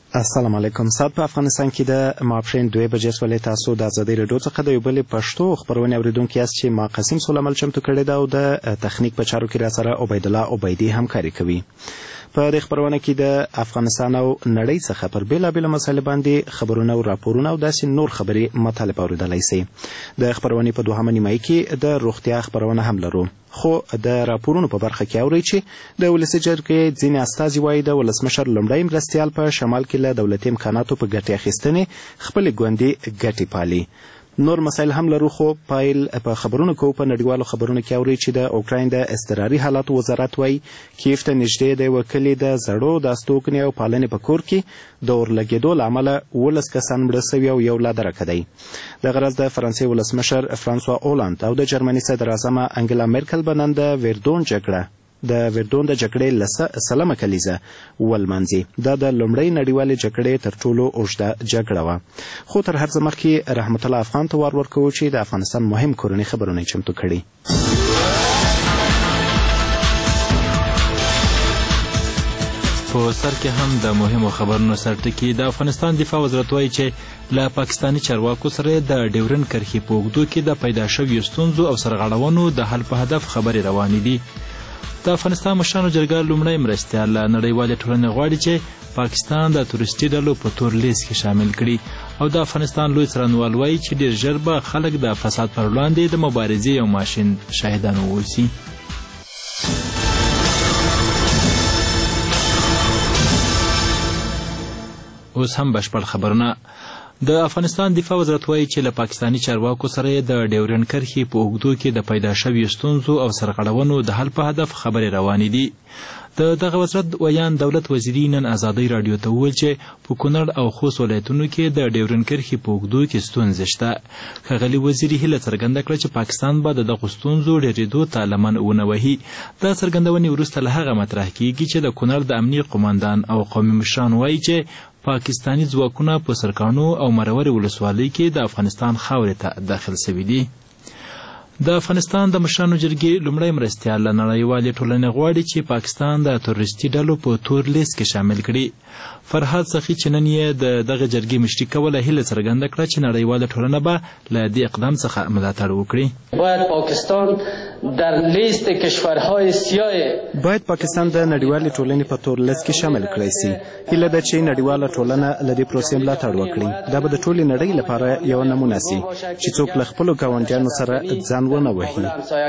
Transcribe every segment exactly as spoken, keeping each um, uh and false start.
السلام علیکم. سات په افغانستان کې د ماپښین دوه بجې سولې تاسو د ازادي رادیو څخه د یو بل پښتو خبرونه اوریدونکو یاست چې ما قسم سولمل چمتو کړی دا او د تخنیک په چارو کې را سره عبید الله عبیدی همکاري کوي. په دې خبرونه کې د افغانستان او نړۍ څخه پر بیلابېلو مسایلو باندې خبرونه او راپورونه او داسې نور خبري مطالب اوریدلای شئ. د خبرونې په دوهمه نیمایي کې د روغتیا خبرونه هم لرو. خو د راپورونو په برخه کې اورئ چې د ولسي جرګې ځینې استازي وایي د ولسمشر لومړی مرستیال په شمال کې له دولتي امکاناتو په ګټې اخیستنې خپلې ګوندې ګټې پالي. نور مسایل هم لرو خو پایل په خبرونو کې په نړیوالو خبرونو کې اوري چې د اوکراین د اضطراري حالاتو وزارت وایي کیف ته نږدې د وکیل د زړو د استوګنې او پالنې په کور کې د اورلګېدو له امله ولس کسان مړه سوي او یو لا درکه دی. د غرض د فرانسې ولسمشر فرانسوا اولند او د جرمني صدر اعظم انګلا میرکل به نن د ویردون جګړه د ویردون د جګړې لسه سلمه کلیزه ولمانځي. دا د لومړۍ نړیوالې جګړې تر ټولو اوږده جګړه وه. خو تر هر څه مخکې رحمت الله افغان ته وار ورکوو چې د افغانستان مهم کورني خبرونه یې چمتو کړي. په سر کې هم د مهمو خبرونو سرټکي د افغانستان دفاع وزارت وایي چې له پاکستاني چارواکو سره د ډیورن کرښې په اوږدو کې د پیدا شویو ستونزو او سرغړونو د حل په هدف خبرې روانې دي. د افغانستان مشرانو جرګه لومړی مرستیال له نړیوالې ټولنې غواړي چې پاکستان د تورستي ډلو په تور لیست کې شامل کړي او د افغانستان لوی څارنوال وایي چې ډېر ژر به خلک د فساد پر وړاندې د مبارزې یو ماشین شاهدان واوسي. اوس هم بشپړ خبرونه. د افغانستان دفاع وزارت وایي چې له پاکستاني چارواکو سره د ډیورن کرښې په اوږدو کې د پیدا شویو ستونزو او سرغړونو د حل په هدف خبرې روانې دي. د دغه وزارت ویان دولت وزیري نن ازادۍ راډیو ته وویل چې په کونړ او خوست ولایتونو کې د ډیورن کرښې په اوږدو کې ستونزې شته. ښاغلي وزیري هیله څرګنده کړه چې پاکستان به د دغو ستونزو ډېرېدو ته لمن ونه وهي. دا څرګندونې وروسته له هغه مطرح کیږي چې د کونړ د امنیې قوماندان او قومي مشران وایي چې پاکستانی ځواکونه په سرکانو او مرورې ولسوالۍ کې د افغانستان خاورې ته داخل سوي دي. د افغانستان د مشرانو جرګې لومړی مرستیال له نړیوالې ټولنې غواړي چې پاکستان د تورستي ډلو په تور لیست کې شامل کړي. فرهاد سخي چې نن یې د دغه جرګې مشري کوله هیله څرګنده کړه چې نړیواله ټولنه به له دې اقدام څخه ملاتړ وکړي. باید پاکستان در لیست کشورهای سیاه باید پاکستان د نړیوالې ټولنې په تور لیست کې شامل کړی سي. هیله ده چې نړیواله ټولنه له دې پروسې ملاتړ وکړي. دا به د ټولې نړۍ لپاره یوه نمونه سي چې څوک له خپلو ګاونډیانو سره ځان ونه وهي.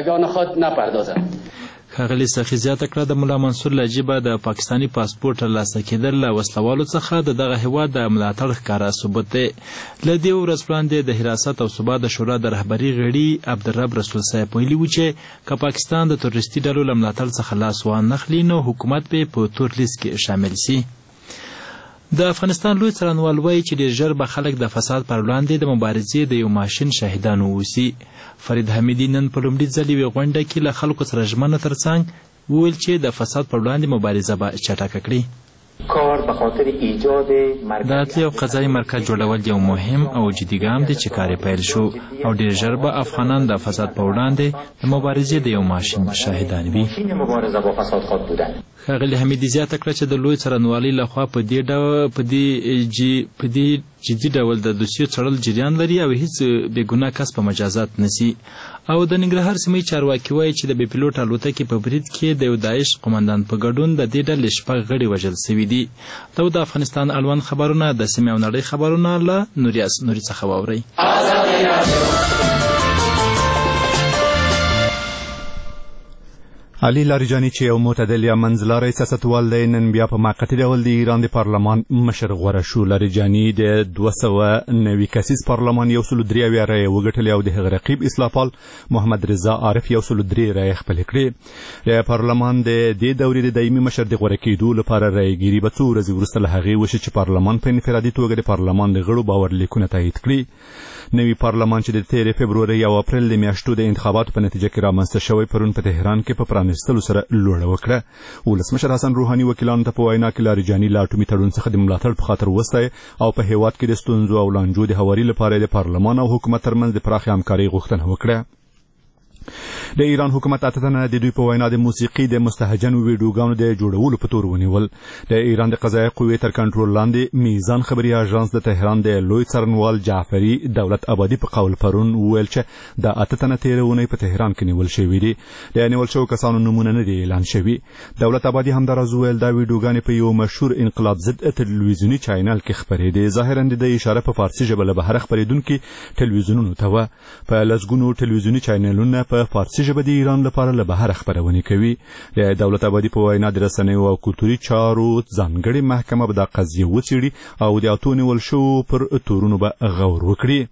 ښاغلي سخي زیاته کړه د ملا منصور له جیبه د پاکستاني پاسپورټ ترلاسه کېدل له وسلوالو څخه د دغه هېواد د ملاتړ ښکاره ثبوت دی. له دې ورځ وړاندې د حراست او ثبات د شورا د رهبري غړي عبدالرب رسول صاحب ویلي و چې که پاکستان د تورستي ډلو له ملاتړ څخه لاس وانخلي نو حکومت به په تور لیست کې شامل سي. د افغانستان لوی څارنوال وایي چې ډېر ژر به خلک د فساد پر وړاندې د مبارزې د یو ماشین شاهدان واوسي. فرید حمیدي نن په لومړي ځل یوې غونډه کې له خلکو سره ژمنه ترڅنګ وویل چې د فساد پر وړاندې مبارزه به چټکه کړي. کار به خاطر ایجاد د عدلي او قضایي مرکز جوړول یو مهم او جدي ګام دی چې کار یې پیل شو او ډېر ژر به افغانان د فساد په وړاندې د مبارزې د یو ماشین شاهدان وي. مبارزه با فساد خواهد بودن. ښاغلي حمیدي زیاته کړه چې د لوی څارنوالۍ لخوا په دې ډول په دې جی په دې جدي ډول د دوسیو څارل جریان لري او هیڅ بېګناه کس په مجازات نسی. او د ننګرهار سیمې چارواکي وایي چې د بې پیلوټ الوتکې په برید کې د یو داعش قومندان په ګډون د دې ډلې شپږ غړي وژل سوي دي. دا د افغانستان اړوند خبرونه د سیمې او نړۍ خبرونه له نوریاس نوري څخه واورئ. علي لاریجاني چې یو معتدل یا منځلاری سیاستوال دی نن بیا په موقتي ډول د ایران د پارلمان مشر غوره شو. لاریجاني د دوه سوه نوي کسیز پارلمان یو سلو درې اویا رایې وګټلې او د هغه رقیب اصلاح پال محمد رضا عارف یو سلو درې رایې خپلې کړې. د پارلمان د دې دورې د دایمي مشر د غوره کېدو لپاره رایګیري به څو ورځې وروسته له هغې وشي چې پارلمان په انفرادي توګه د پارلمان د غړو باور لیکونه تایید کړي. نوي پارلمان چې د تېرې فبرورۍ او اپریل د میاشتو د انتخاباتو په نتیجه کې رامنځته شوی پرون په تهران کې په پرانیستلو سره لوړه وکړه. ولسمشر حسن روحاني وکیلانو ته په وینا کې لاریجاني له اټومي تړون څخه د ملاتړ په خاطر وستایه او په هېواد کې د ستونزو او لانجو د هواري لپاره د پارلمان او حکومت ترمنځ د پراخې همکارۍ غوښتنه وکړه. د ایران حکومت اته تنه د دوی په وینا د موسیقي د مستهجنو ویډیوګانو د جوړولو په تور ونیول. د ایران د قضایي قوې تر کنټرول لاندې میزان خبري اژانس د تهران د لوی څارنوال جعفري دولت آبادي په قول پرون وویل چې د اته تنه تیرونې په تهران کې نیول شوي دي. د نیول شوو کسانو نومونه نه دي اعلان شوي. دولت آبادي همداراز وویل دا ویډیوګانې په یو مشهور انقلاب ضد تلویزیوني چینل کې خپرېدې. ظاهرا د اشاره په فارسي ژبه له بهر خپرېدونکي ټلویزیونونو ته وه. په لسګونو ټلویزیوني چینلونه په فارسي ژبه د ایران لپاره له بهر خپرونې کوي. د دولت آبادي په وینا د رسنیو او کلتوري چارو ځانګړې محکمه به دا قضیه وڅېړي او د اتو نیول شوو پر تورونو به غور وکړي.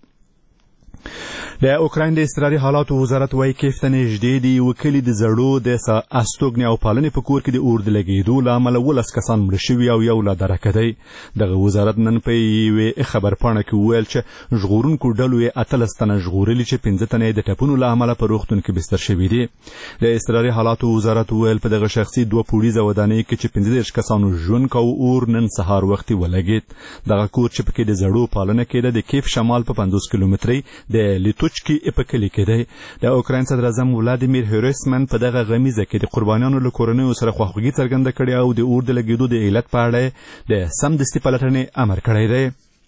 د اوکراین د اضطراري حالاتو وزارت وايي کیف ته نږدې د یوه کلي د زړو د استوګنې او پالنې په کور کې د اور د لګېدو له امله ولس کسان مړه شوي او یو لا درکه دی. دغه وزارت نن په یوې خبرپاڼه کې وویل چې ژغورونکو ډلو یې اتلس تنه ژغورلي چې پنځه تنه یې د ټپونو له امله په روغتون کې بستر شوي دي. د اضطراري حالاتو وزارت وویل په دغه شخصي دوه پوړیزه ودانۍ کې چې پنځه دېرش کسانو ژوند کوه اور نن سهار وختي ولګېد. دغه کور چې پکې د زړو پالنه کېده د کیف شمال په پنځوس کیلومترۍ د لیتوچکي په کلي کې دی. د اوکراین صدر اعظم ولادیمیر هریسمن په دغه غمیزه کې د قربانیانو له کورنیو سره خواخوږي څرګنده کړې او د اور د لګېدو د علت په اړه د سمدستي پلټنې امر کړی دی.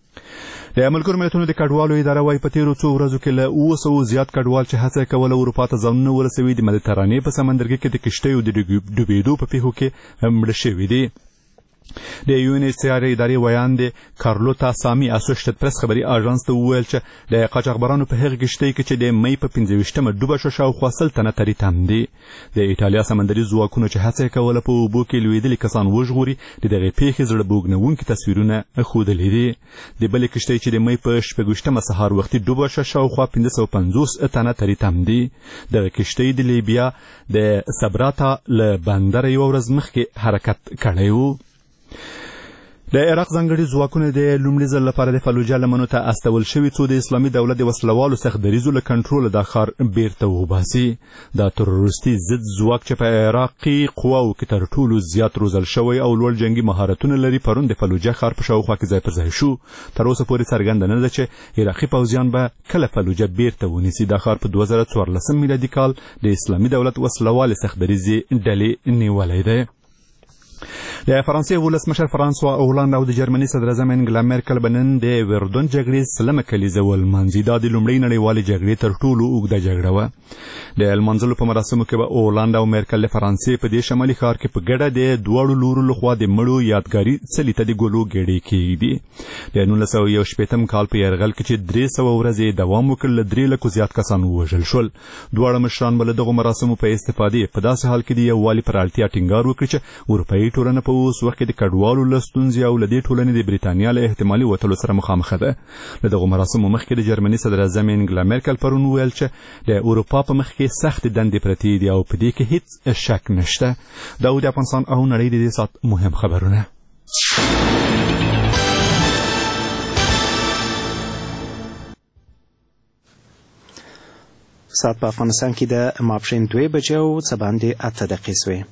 د ملګرو ملتونو د کډوالو اداره وايي په تیرو څو ورځو کې له اوه سوو زیات کډوال چې هڅه یې کوله اروپا ته ځانونه ورسوي د مدیترانې په سمندرګي کې د کشتیو د ډوبېدو په پیښو کې مړه شوي دي. د یو ان ایچ سی آر ادارې ویاند کارلوتا سامي اسوشیټډ پریس خبري اژانس ته وویل چې د قاچاقبرانو په هغه کشتۍ کې چې د مۍ په پنځه ویشتمه ډوبه شوه شاوخوا سل تنه تري تم دي. د ایټالیا سمندري ځواکونو چې هڅه یې کوله په اوبو کې لوېدلي کسان وژغوري د دغې پیښې زړه بوږنوونکي تصویرونه ښودلي دي. د بلې کشتۍ چې د مۍ په شپږ ویشتمه سهار وختي ډوبه شوه شاوخوا پنځه سوه پنځوس تنه تري تم دي. دغه کشتۍ د لیبیا د سبراتا له بندره یوه ورځ مخکې حرکت کړی و. د عراق ځانګړي ځواکونه د لومړي ځل لپاره د فلوجه لمنو ته استول شوي څو د اسلامي دولت د وسلوالو سخت دریځو له کنټروله دا ښار بیرته وباسي. دا تروریستي ضد ځواک چې په عراقي قواو کې تر ټولو زیات روزل شوی او لوړ جنګي مهارتونه لري پرون د فلوجه ښار په شاوخوا کې ځای پر ځای شو. تر اوسه پورې څرګنده نه ده چې عراقي پوځیان به کله فلوجه بیرته ونیسي. دا ښار په دوه زره څوارلسم میلادي کال د اسلامي دولت وسلوالې سخت دریځې ډلې نیولی دی. د فرانسې ولسمشر فرانسوا هولانډ او د جرمني صدر اعظم انګلا مېرکل به نن د وردون جګړې سلمه کلیزه ولمانځي. دا د لومړۍ نړیوالې جګړې تر ټولو اوږده جګړه وه. د لمانځلو په مراسمو کې به هولانډ او مېرکل د فرانسې په دې شمالي ښار کې په ګډه د دواړو لورو لخوا د مړو یادګاري څلي ته د ګلو ګېډې کېږدي. د نولس سوه یو شپېتم کال په یرغل کې چې درې سوه ورځې دوام وکړ له درې لکو زیات کسان ووژل شول. دواړه مشران به له دغو مراسمو په استفادې په داسې حال کې د یووالي پر اړتیا ټینګار وکړي چې اروپایي ټولنه په اوس وخت کې د کډوالو له ستونزې او له دې ټولنې د بریتانیا له احتمالي وتلو سره مخامخه ده. له دغو مراسمو مخکې د جرمني صدر اعظم انګلا مېرکل پرون وویل چې د اروپا په مخ کې سختې دندې پرتې دي او په دې کې هیڅ شک نشته. دا د افغانستان او نړۍ د دې ساعت مهم خبرونه. ساعت په افغانستان کې د ماپښین دوې بجې او څه باندې اته دقیقې سوې.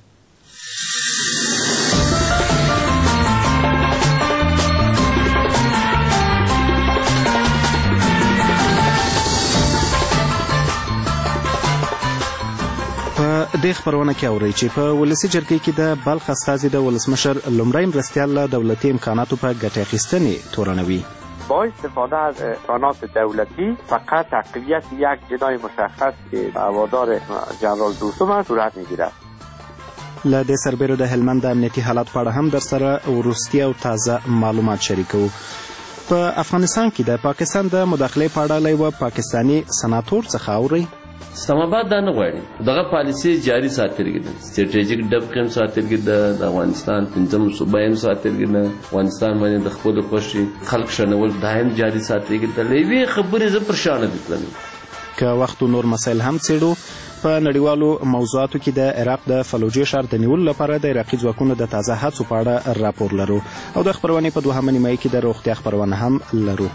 د خبرونه کې اوري چې په ولسی جرګې کې د بلخ استازي د ولسمشر لومړی مرستیال له دولتي امکاناتو په ګټه اخیستنې تورنوي. با استفاده از امکانات دولتی فقط تقویت یک جناح مشخص که هوادار جنرال دوستم صورت میگیرد. له دې سربېره د هلمند د امنیتي حالات په اړه هم در سره وروستي او تازه معلومات شریکو. په افغانستان کې د پاکستان د مداخلې په اړه له یوه پاکستاني سناتور څخه اوري. اسلام آباد دا نه غواړي دغه پالیسي جاري ساتلګي ده. سټریټیجیک ډبقم ساتلګي ده. د افغانستان پنځم صوبه هم ساتلګي ده. افغانستان باندې د خپل خوشي خلک شنول دایم جاري ساتلګي ده. لوي خبرې ز پرشان دي تلل. که وخت نور مسایل هم څېړو. په نړیوالو موضوعاتو کې د عراق د فلوجې ښار د نیولو لپاره د عراقي ځواکونو د تازه هڅو په اړه راپور لرو او د خبرونې په دوهمه نیمایي کې د روغتیا خبرونه هم لرو.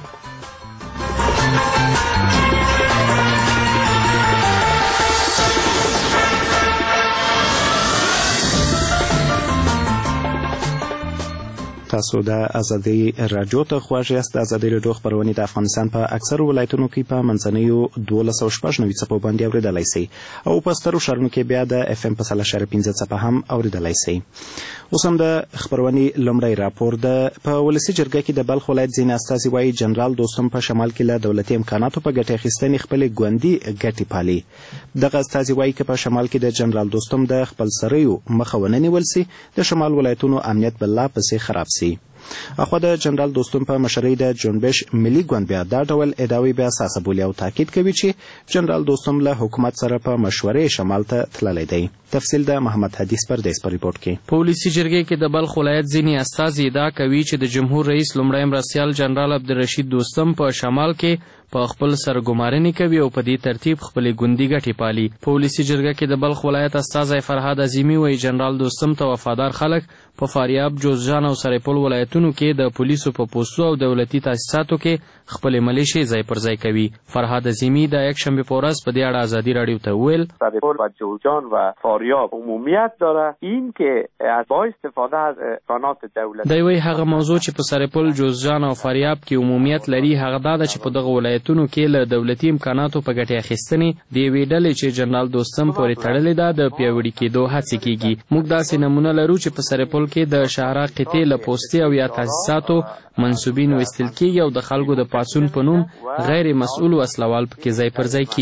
تاسو د ازادي رادیو ته خواږ یاست. د ازادي رادیو خبرونه د افغانستان په اکثر ولایتونو کې په منځنیو دولس سوه شپږ نوي څپو باندې اوریدلای شي او په سترو ښارونو کې بیا د اف ام په سل اشاریه پنځه څپه هم اوریدلای شي. اوس هم د خبرونه لومړی راپور د په ولسي جرګه کې د بلخ ولایت ځینې استازي وایي جنرال دوستم په شمال کې له دولتي امکاناتو په ګټې اخیستنې خپلې ګوندي ګټې پالي. دغه استازي وایي که په شمال کې د جنرال دوستم د خپل سریو مخه ونه نیول سي د شمال ولایتونو امنیت بل لا پسې خراب سي. اخوا د جنرال دوستم په مشرۍ د جنبش ملي ګوند بیا دا ډول ادعاوې بیا اساسه بولي او تاکید کوي چې جنرال دوستم له حکومت سره په مشورې شمال ته تللی دی. تفصیل د محمد حدیث پردیس په ریپورت کې. په ولسي جرګې کې د بلخ ولایت ځینې استازي ادعا کوي چې د جمهور رئیس لومړی مرستیال جنرال عبدالرشید دوستم په شمال کې په خپل سرګمارنې کوي او په دې ترتیب خپلې ګوندي ګټې پالي. په ولسي جرګه کې د بلخ ولایت استازی فرهاد عظیمي وایي جنرال دوستم ته وفادار خلک په فاریاب، جوزجان او سرپل ولایتونو کې د پولیسو په پوستو او دولتي تاسیساتو کې خپلې ملیشې ځای پر ځای کوي. فرهاد عظیمي د یکشنبه په ورځ په دې اړه ازادي رادیو ته وویل سرپل و جوزجان و فاریاب عمومیت داره این که از با استفاده از امکانات دولت دی وایي هغه موضوع چې په سرپل، جوزجان او فاریاب کې عمومیت لري هغه دا ده چې په دغه ولایتونو کې له دولتي امکاناتو په ګټې اخیستنې د یوې ډلې چې جنرال دوستم پورې تړلې ده د پیاوړي کېدو هڅې کیږي. موږ داسې نمونه لرو چې په سرپل کې د شهرا قطعې له پوستې او یا تاسیساتو منصوبین ویستل کیږي او د خلکو د پاڅون په نوم غیر مسؤل وسلوال پکې ځای پر ځای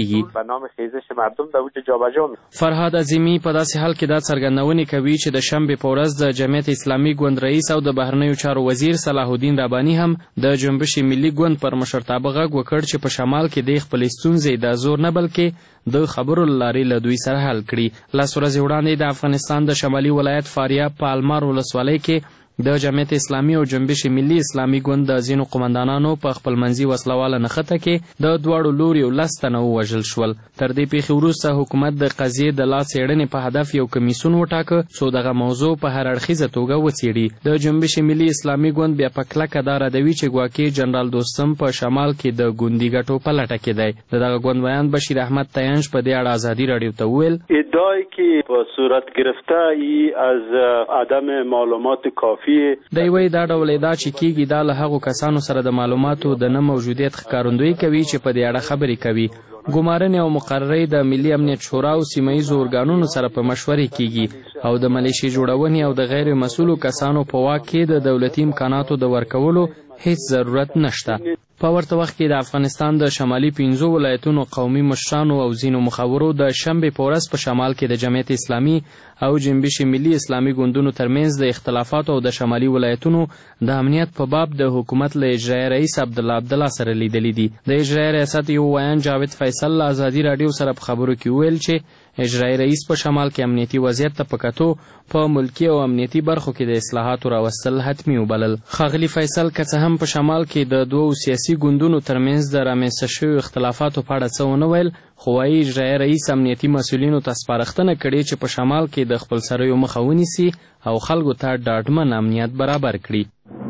کیږي. فرهاد عظیمي په داسې حال کې دا څرګندونې کوي چې د شنبې په ورځ د جمعیت اسلامي ګوند رئیس او د بهرنیو چارو وزیر صلاح الدین رباني هم د جنبش ملي ګوند پر مشرتابه غږ وکړ چې په شمال کې د خپلې ستونزې د زور نه بلکې د خبرو له لارې له دوی سره حل کړي. لس ورځې وړاندې د افغانستان د شمالي ولایت فاریاب په المار ولسوالۍ کې د جمعیت اسلامي او جنبش ملي اسلامي ګوند د ځینو قمندانانو په خپلمنځي وسلواله نښته کې د دواړو لوري لس تنه ووژل شول. تر دې پیښې وروسته حکومت د قضیې د لا څېړنې په هدف یو کمیسیون وټاکه څو دغه موضوع په هر اړخیزه توګه وڅېړي. د جنبش ملي اسلامي ګوند بیا په کلکه دا ردوي چې ګواکې جنرال دوستم په شمال کې د ګوندي ګټو په لټه کې دی. د دغه ګوند بیان بشیر احمد تینج په دې اړه ازادي رادیو ته وویل ادعایی که په صورت گرفته ای از عدم معلومات کافی دی وایي دا ډول ادعا چې کیږي دا له هغو کسانو سره د معلوماتو د نه موجودیت ښکارندویي کوي چې په دې اړه خبرې کوي. ګمارنې او مقررې د ملي امنیت شورا او سیمه ییزو ارګانونو سره په مشورې کیږي او د ملیشې جوړونې او د غیر مسؤلو کسانو په واک کې د دولتي امکاناتو د ورکولو هیڅ ضرورت نشته. په ورته وخت کې د افغانستان د شمالي پنځو ولایتونو قومي مشرانو او ځینو مخورو د شنبې په ورځ په شمال کې د جمعیت اسلامي او جنبش ملي اسلامي ګوندونو ترمنځ د اختلافاتو او د شمالي ولایتونو د امنیت په باب د حکومت له اجرایي رئیس عبدالله عبدالله سره لیدلي دي. د اجرایي ریاست یو ویان جاوید فیصل له ازادي راډیو سره په خبرو کې وویل چې اجرایي رئیس په شمال کې امنیتي وضعیت ته په کتو په ملکي او امنیتي برخو کې د اصلاحاتو راوستل حتمي وبلل. ښاغلي فیصل که څه هم په شمال کې د دوو سیاسي ګوندونو ترمنځ د رامنځته شویو اختلافاتو په اړه څه ونه ویل، خو وایي اجرایي رئیس امنیتي مسؤلینو ته سپارښتنه کړې چې په شمال کې د خپل سریو مخه ونیسي او خلکو ته ډاډمن امنیت برابر کړي.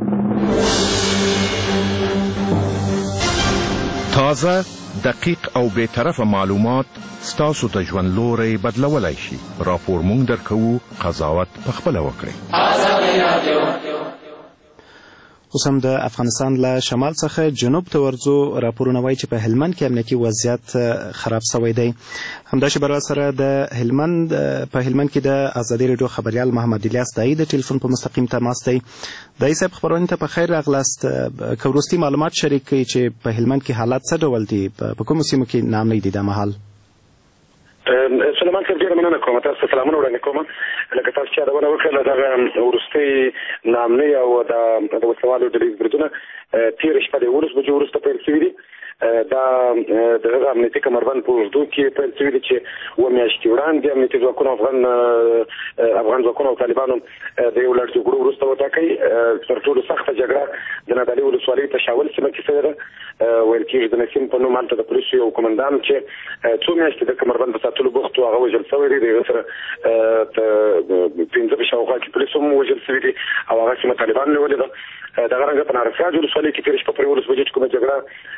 تازه، دقیق او بی‌طرفه معلومات ستاسو ته ژوند لوری بدلولی شي. راپور مونږ درکوو، قضاوت پخپله وکړئ. اوس هم د افغانستان له شمال څخه جنوب ته ورځو. راپورونه وایي چې په هلمند کې امنیتي وضعیت خراب شوی دی. همداسې بر سره د هلمند په هلمند کې د ازادي راډیو خبریال محمد الیاس دایی د ټلیفون په مستقیم تماس دی. دایی صاحب خبرونه ته په خیر راغلاست. که وروستي معلومات شریک کړئ چې په هلمند کې حالات څه ډول دي، په کومو سیمو کې ناامنۍ دي دا مهال؟ سلمان صاحب ډېره مننه کوم. تاسو ته سلامونه وړاندې کوم. لکه تاسو چې یادونه وکړله دغه وروستۍ ناامنۍ او د وسلوالو ډلې بریدونه تېره شپه د یولس بجو وروسته پیل شوي دي. دا د هغه امنیتي کمربند په اوږدو کې پیل شوي دي چې اووه میاشتې وړاندې امنیتي ځواکونو افغان افغان ځواکونو او طالبانو د یو لړ جګړو وروسته وټاکئ. تر ټولو سخته جګړه د نادعلي ولسوالۍ په شاول سیمه کې شوې ده. ویل کېږي د نسیم په نوم هلته د پولیسو یو قمندان چې څو میاشتې د کمربند په ساتلو بوخت و هغه وژل شوی دی. د هغه سره پنځه په شاوخوا کې پولیس هم وژل شوي دي او هغه سیمه طالبانو نیولې ده. دغه رنګه په نارسراج ولسوالۍ کې تېره شپه پرې ولس بجې چې کومه جګړه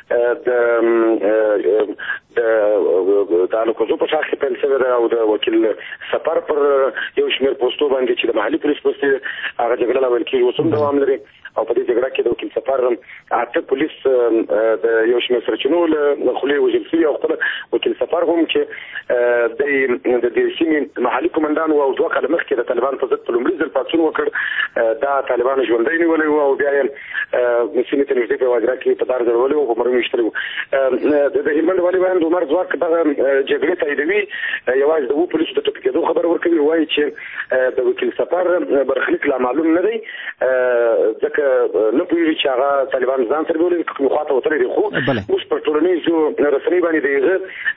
د د الکوزو په شاخ کې پیل شوې ده او د وکیل سفر پر یو شمېر پوسټو باندې چې د محلي پولیس پوستې هغه جګړه لا ویل کېږي اوس هم دوام لري او په دې جګړه کې د وکیل سفر اته پولیس د یو شمېر سرچینو له خولې وژل شوي او خپل وکیل سفر هم چې د دې سیمې محلي قومندان او دوه کاله مخکې د طالبان په ضد په لومړي ځل پاڅون وکړ دا طالبان ژوندی نیولی و او بیا یې سیمې ته نږدې په واجره کې په دار ځړولی و په مرمۍ ویشتلی و د هلمند والي وایم د عمر ځواک دغه جګړې تاییدوي یوازې د اوو پولیسو د ټپي کېدو خبر ورکوي وایي چې د وکیل سفر برخلیک لا معلوم نه دی ځکه نه پوهېږي چې هغه طالبان ځان سره بیولي کومې خوا ته وتلی دی خو اوس په ټولنیزو رسنۍ باندې د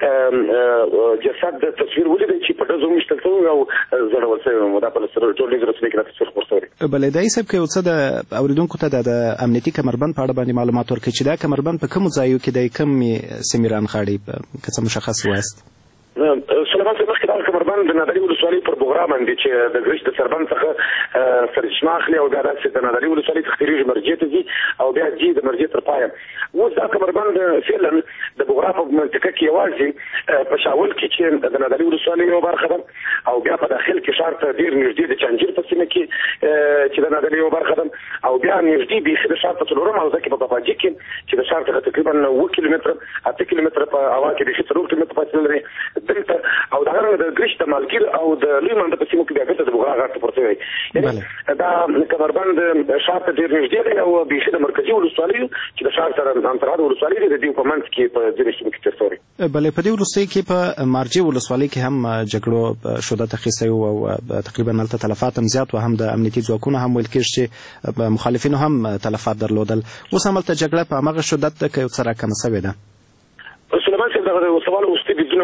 هغه جسد د تصویر ولیدی چې په ډزو ویشتل شوی او ځړول شوی و دا په ټولنیزو رسنۍ کې دا تصویر خپور شوی دی. بله دایي صاحب که یو څه د اورېدونکو ته د امنیتي کمربند په اړه باندې معلومات ورکړي چې دا کمربند په کومو ځایو کې دی کومې سیمې رانغاړي که څه مشخص وایست؟ سلیمان صاحب مخکې دغه کمربند د نادعلي ولسوالۍ پر بغرا باندې چې د ګرشت د سربند څخه سرچینه اخلي او بیا داسې د نادعلي ولسوالۍ څخه تېرېږي مرجې ته ځي او بیا ځي د مرجې تر پایه. اوس دا کمربند فعلا د بغرا په منطقه کې یوازې په شاول کې چې د نادعلي ولسوالۍ یوه برخه ده او بیا په داخل کې ښار ته ډېر نږدې د چانجیر په سیمه کې چې د نادعلي یوه برخه ده او بیا نږدې بیخي د ښار په څلورم حوزه کې په باباجي کې چې د ښار څخه تقریبا اووه کیلومتره اته کیلومتره په هوا کې بیخي څلور کیلومتره فاصله لري دلته او دا د ګرشت د مالګیر او د لوی منډه په سیمو کې بیا بېرته د بغرا غاړې ته پورته وی یعنې دا کمربند ښار ته ډېر نږدې دی او بیخي د مرکزي ولسوالیو چې د ښار سره همسرحد ولسوالۍ دی د دې په منځ کې په ځینې سیمو کې تېر شوی. بلې په دې وروستیو کې په مارجې ولسوالۍ کې هم جګړو شدت اخیستی و او تقریبا هلته تلفات هم زیات و هم د امنیتي ځواکونو هم ویل کېږي چې مخالفینو هم تلفات درلودل. اوس هم هلته جګړه په هماغه شدت ده که یو څه راکمه سوې ده؟ سلیمان صاحب دغه د سوال وروستي بریدونه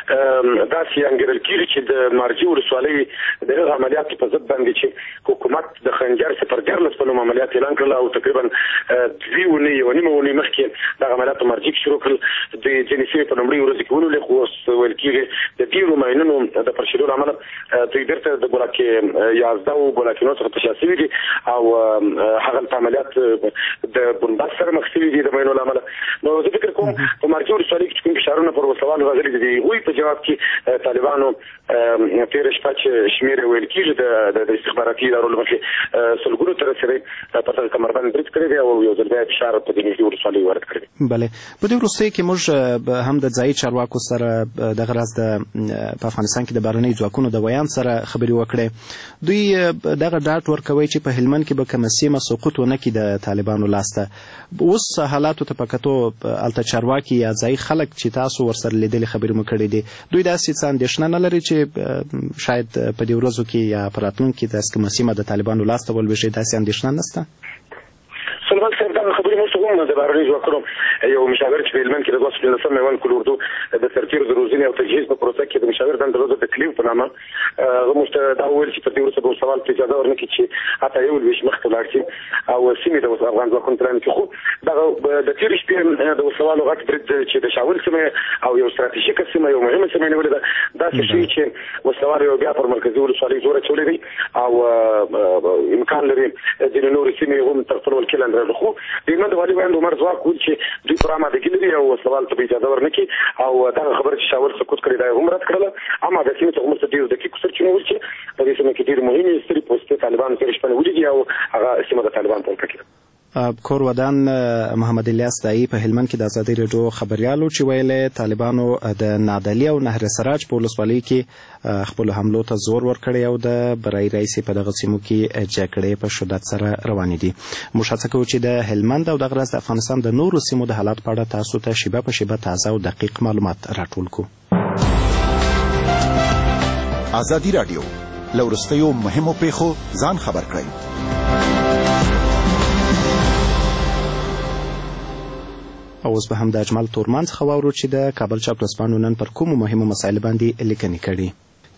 داسې انګېرل کېږي چې د مارجې ولسوالۍ د هغه عملیاتو په ضد باندې چې حکومت د خنجر سپرګرلس په نوم عملیات اعلان کړل او تقریبا دوې اونۍ یوه نیمه اونۍ مخکې دغه عملیات په مارجې کې شروع کړل د ځینې سیمې په لومړۍ ورځو کې ونیولې خو اوس ویل کېږي د ډېرو ماینونو د پرشېدو له امله دوی بېرته د بولاکې یازده بولاکینو څخه تشا شوي دي او هغلته عملیات د بنبست سره مخ شوي دي د ماینو له امله. نو زه فکر کوم په مارجې ولسوالۍ کې چې کوم فشارونه پر وسوالو راغلي دي د هغوی په جواب کې طالبانو تېره شپه چې شمېر یې ویل کېږي د استخباراتي ادارو له مخې سلګونو ته رسېدی په دغه کمربند برید کړی دی او یو ځل بیا فشار په دې نږدې ولسوالۍ وارد کړی دی. بلې په دې وروستیو کې موږ هم د ځایي چارواکو سره دغه راز د په افغانستان کې د بهرنیو ځواکونو د ویان سره خبرې وکړې. دوی دغه ډاډ ورکوي چې په هلمند کې به کومه سیمه سقوط ونه کړي د طالبانو لاسته. اوس حالاتو ته په کتو هلته چارواکي یا ځایي خلک چې تاسو ورسره لیدلې خبرې مو کړې دي دوی داسې څه اندېښنه نه لري چې شاید په دې ورځو کې یا په راتلونکي کې داسې کومه سیمه د طالبانو لاسته ولویږي داسې اندېښنه نشته؟ سلیمان صاحب دغه خبرې موږ هم د بهرنیو ځواکونو یو مشاور چې په هلمند کې د دوه سوه پنځلسم میوند کل اردو د سرتېرو د روزنې او تجهیز په پروسه کې د مشاور دنده درلوده د کلیو په نامه هغه موږ ته دا وویل چې په دې وروسته به سوال ته اجازه ورنکړي چې حتی یو لویشت مخکې ولاړ شي او سیمې د افغان ځواکونو ترانه کې خو دغه د تېرې شپې د وسوالو غټ برید چې د شاول سیمه او یو ستراتیژیکه سیمه یو مهمه سیمه نیولې ده داسې شي چې وسوال یو بیا پر مرکزي ولسوالۍ زور اچولی دی او امکان لري ځینې نورې سیمې هم تر خپل ولکې لاندې راځي. خو د هلمند والي وایم د عمر ځواک ویل چې دوی پر آمادګي لري او سوال ته به اجازه ورنکړي او دغه خبره چې شاول سقوط کړې دا یې هم رد کړله. اما د سیمې څخه موږ ته ډېرو دقیقو سرچینو وویل چې په دې سیمه کې ډېرې مهمې سترې پوستې طالبانو تېرې شپه نیولې او هغه سیمه د طالبانو په ولکه کې ده. کور ودان محمد الیاس دایي په هلمند کې د ازادۍ راډیو خبریالو چې ویلې طالبانو د نادعلي او نهر سراج په ولسوالۍ کې خپل حملو ته زور ورکړی او د برای رئیس په دغه سیمو کې جګړې په شدت سره روانې دي. موږ هڅه کوو چې د هلمند او دغه راز د افغانستان د نورو سیمو د حالات په اړه تاسو ته شیبه په شیبه تازه او دقیق معلومات راټول کړو. ازادي راډیو له وروستیو مهمو پیښو ځان خبر کړئ. او اوس به هم د اجمل تورمان څخه واورو چې د کابل چاپلوسپانو نن پر کومو مهمو مسایلو باندې لیکنې کړي.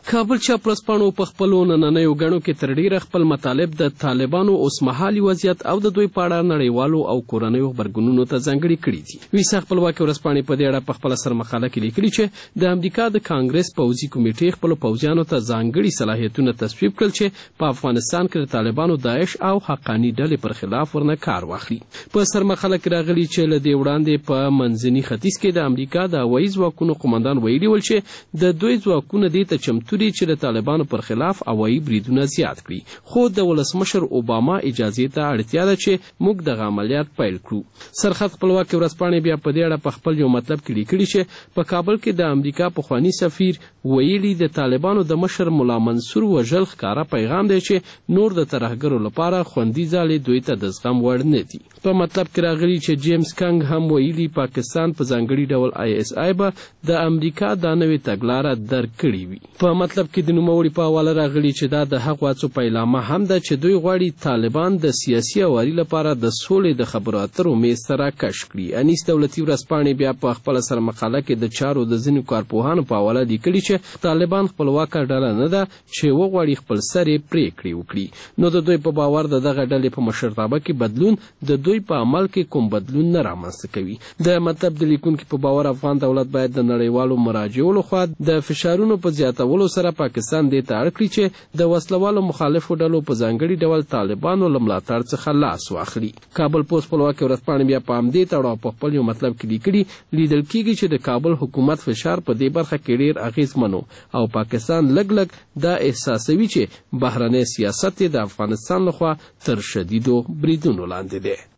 کابل چاپلوسپانو په خپلو نننیو ګڼو کې تر ډیره خپل مطالب د طالبانو اوسمهالي وضعیت او د دوی په اړه نړیوالو او کورنیو غبرګونونو ته ځانګړي کړي دي. ویسا خپلواکي ورځپاڼې په دې اړه په خپله سرمقاله کې لیکلي چې د امریکا د کانګرس پوځي کمیټې خپلو پوځیانو ته ځانګړي صلاحیتونه تصویب کړل چې په افغانستان کې د طالبانو داعش او حقاني ډلې پر خلاف ورنه کار واخلي. په سرمقاله کې راغلي چې له دې وړاندې په منځني ختیځ کې د امریکا د هوایي ځواکونو قمندان ویلي ول چې د دوی ځواکونه دې ته چمتو دي چې د طالبانو پر خلاف هوایي بریدونه زیات کړي، خو د ولسمشر اوباما اجازې ته اړتیا ده چې موږ دغه عملیات پیل کړو. سرحد خپلواکي ورځپاڼې بیا په دې اړه په خپل یو مطلب کې لیکلي چې په کابل کې د امریکا پخواني سفیر ویلي د طالبانو د مشر ملا منصور وژل ښکاره پیغام دی چې نور د ترهګرو لپاره خوندي ځالې دوی ته د زغم وړ نه دي. په مطلب کې راغلي چې جیمز کنګ هم ویلي پاکستان په ځانګړي ډول آی اس آی به د امریکا دا نوې تګلاره درک کړې وي. په مطلب کې د نوموړي په حواله راغلي چې دا د هغو هڅو پیلامه هم ده چې دوی غواړي طالبان د سیاسي اواري لپاره د سولې د خبرو اترو میز ته راکش کړي. انیس دولتي ورځپاڼې بیا په خپله سرمقاله کې د چارو د ځینو کارپوهانو په حواله لیکلي چې طالبان خپلواکه ډله نه ده چې وغواړي خپل سر یې پرېکړې وکړي. نو د دوی په باور د دغه ډلې په مشرتابه کې بدلون د دوی په عمل کې کوم بدلون نه رامنځته کوي. د مطلب د لیکونکي په باور افغان دولت باید د نړیوالو مراجعو لخوا د فشارونو په زیاتولو سره پاکستان دې ته اړ کړي چې د وسلوالو مخالفو ډلو په ځانګړي ډول طالبانو له ملاتړ څخه لاس واخلي. کابل پوسټ خپلواکي ورځپاڼې بیا په همدې تړاو په خپل یو مطلب کې لیکلي لیدل کېږي چې د کابل حکومت فشار په دې برخه کې ډېر اغېزمن او پاکستان لږ لږ دا احساسوي چې بهرنی سیاست د افغانستان لخوا تر شدیدو بریدونو لاندې دی.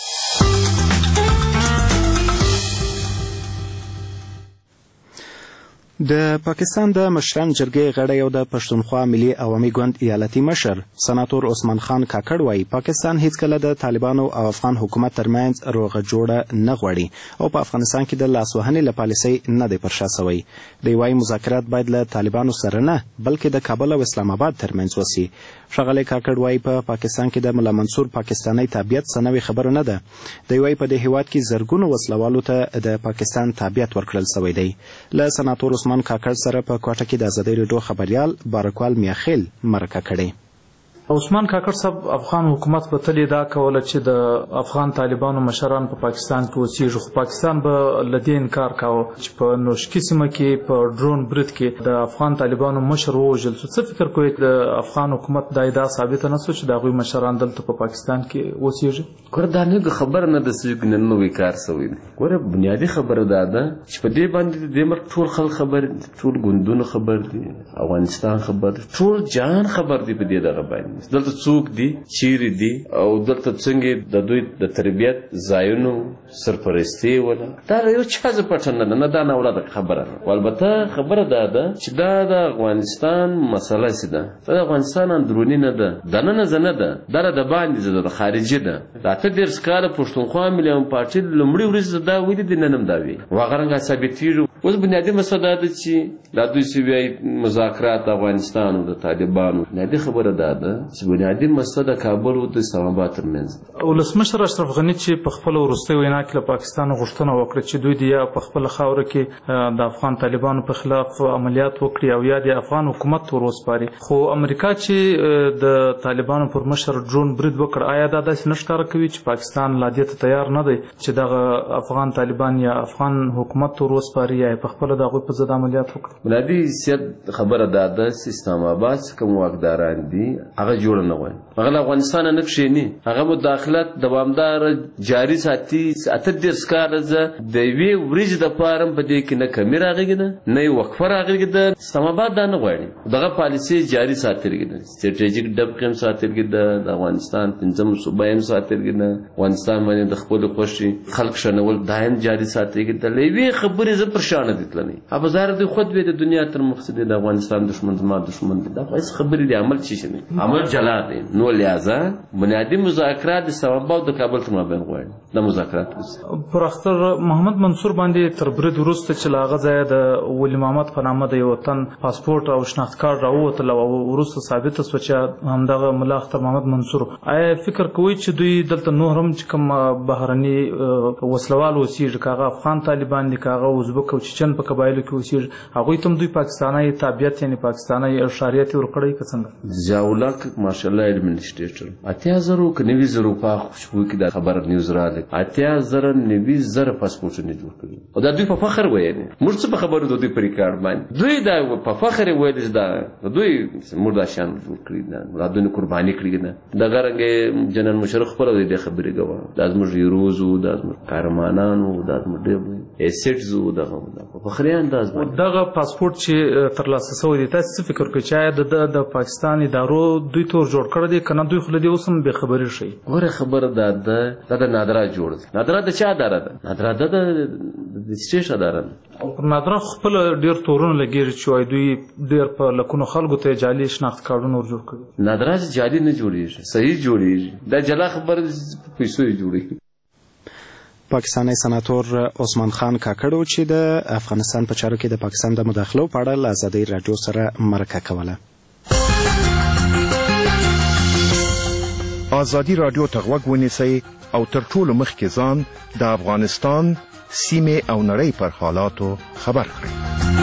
د پاکستان د مشران جرګې غړی او د پښتونخوا ملي عوامي ګوند ایالتي مشر سناتور عثمان خان کاکړ وایي پاکستان هیڅکله د طالبانو او افغان حکومت ترمنځ روغه جوړه نه غواړي او په افغانستان کې د لاسوهنې له پالیسۍ نه دی پر شا سوی. دی وایي مذاکرات باید له طالبانو سره نه بلکې د کابل او اسلام آباد ترمنځ وسي. ښاغلی کاکړ وایي په پاکستان کې د ملا منصور پاکستاني تابعیت څه نوې خبره نه ده. دی وایي په دې هیواد کې زرګونو وسلوالو ته د پاکستان تابعیت ورکړل سوی دی. له سناتور عثمان کاکړ سره په کوټه کې د ازادۍ راډیو خبریال بارکوال میاخیل مرکه کړې. عثمان کاکړ صاحب، افغان حکومت به تل دا کوله چې د افغان طالبانو مشران په پاکستان کې اوسېږي، خو پاکستان به له دې انکار کاوه چې په نوشکي سیمه کې په ډرون برید کې د افغان طالبانو مشر ووژل سو. څه فکر کوئ د افغان حکومت دا ادعا ثابته نه سو چې د هغوی مشران دلته په پاکستان کې اوسېږي؟ ګوره دا نه خبره نه ده چې نن نوی کار سوی دی. ګوره بنیادي خبره دا ده چې په دې باندې د ملک ټول خلک خبر دي، ټول ګوندونه خبر دي، افغانستان خبر دي، ټول جهان خبر دي په دې دغه باندې دلته څوک دي، چیرې دي او دلته څنګه د دوی د تربیت ځایونو سرپرستي ولا دا یو چا ز پټنه نه دا نه ولا خبره. البته خبره دا ده چې دا د افغانستان مسله سي ده، د افغانستان اندرونی نه ده، د نه نه نه ده، دا د باندې زده د خارجي ده. دا ته ډیر سکاله پښتونخوا مليون پارټي لمړي ورځ دا ویل دي ننم دا وی واغرنګ ثابتېږي. اوس بنیادی مسله ده چې دا دوی سی وی مذاکرات افغانستان او د طالبانو بنیادی خبره ده چې بنیادی مسله د کابل او د اسلام آباد ترمنځ. ولسمشر اشرف غني چې په خپل وروستۍ وینا کې له پاکستان غوښتنه وکړه چې دوی د یا په خپل خاوره کې د افغان طالبانو په خلاف عملیات وکړي او یا د افغان حکومت ته وروسپاري، خو امریکا چې د طالبانو پر مشر ډرون برید وکړ، آیا دا داسې نه ښکاره کوي چې پاکستان لا دې ته تیار نه دی چې دغه افغان طالبان یا افغان حکومت ته وروسپاري یا په خپل د هغوی په ضد عملیات وکړي؟ بنیادي سیاست خبره دا ده چې اسلام آباد چې کوم واکداران دي هغه جوړ نه غواړي، هغه افغانستان نه کښېني، هغه مداخلت دوامدار جاري ساتي. اته دېرش کاله زه د یوې ورځې دپاره په دې کې نه کمي راغلې ده نه یې وقفه راغلې ده. اسلام آباد دا نه غواړي، دغه پالیسي جاري ساتلې ده، سټریټیژیک ډبقې هم ساتلې ده، د افغانستان پنځم صوبه هم ساتلې ده، افغانستان باندې د خپلو خوښې خلک شنول دا هم جاري ساتلې ده. له یوې خبرې زه پرشانه دي تللی ابزار دی خود به د دنیا تر مقصد د افغانستان دشمن زما دشمن دی. دا هیڅ خبرې دی، عمل چی شنه عمل جلا دی. نو لہذا بنیادی مذاکرات د سبب او د کابل تر مابین غواړي د مذاکرات پر اختر محمد منصور باندې تر برید وروسته چې لاغه ځای د ولی محمد په نامه د یو تن پاسپورت او شناخت کارت راووتل او وروسته ثابته شوه چې همدغه ملا اختر محمد منصور. آیا فکر کوئ چې دوی دلته نور هم چې کوم بهرني وسلوال اوسېږي که هغه افغان طالبان دي که هغه ازبک او چچن په قبایلو کې اوسېږي هغوی ته هم دوی پاکستانی تابعیت یعنې پاکستانی شهریت یې ورکړی که څنګه؟ ضیاءالله ماشاءالله ایڈمنسټریټر اتیا زرو که نوي زرو په خوشبو کې دا خبر نیوز راغلی اتیا زره نوي زره پاسپورټونه جوړ کړي او دا دوی په فخر ویل موږ څه په خبرو د دوی په ریکارډ باندې دوی دا په فخر ویل چې دا دوی موږ دا شان جوړ کړي دا دوی قرباني کړي نه دغه رنګ جنرال مشرف خپل د خبرې غوا دا زموږ یروزو دا زموږ کارمانانو دا زموږ ډېر ایسټزو دغه په فخري انداز باندې دغه پاسپورت چې ترلاسه شوی دی تاسو فکر کوئ چې د پاکستان ادارو دوی تور جوړ کړی دی کنه دوی خو له دې اوس هم بې خبري شي؟ ګوره خبره دا ده د نادرا جوړ دی نادرا د چا اداره ده؟ نادرا د د سټیش اداره ده او پر نادرا خپل ډېر تورونه لګېږي چې وایي دوی ډېر په لکونو خلکو ته جعلي شناخت کارډونه ور جوړ کړي. نادرا جعلي نه جوړېږي صحیح جوړېږي دا جلا خبره پیسو یې جوړېږي. پاکستانی سناتور عثمان خان کاکړو چې د افغانستان په چارو کې د پاکستان د مداخلو په اړه له ازادۍ راډیو سره مرکه کوله. ازادي راډیو ته غوږ ونیسئ او تر ټولو مخکې ځان د افغانستان سیمې او نړۍ پر حالاتو خبر کړئ.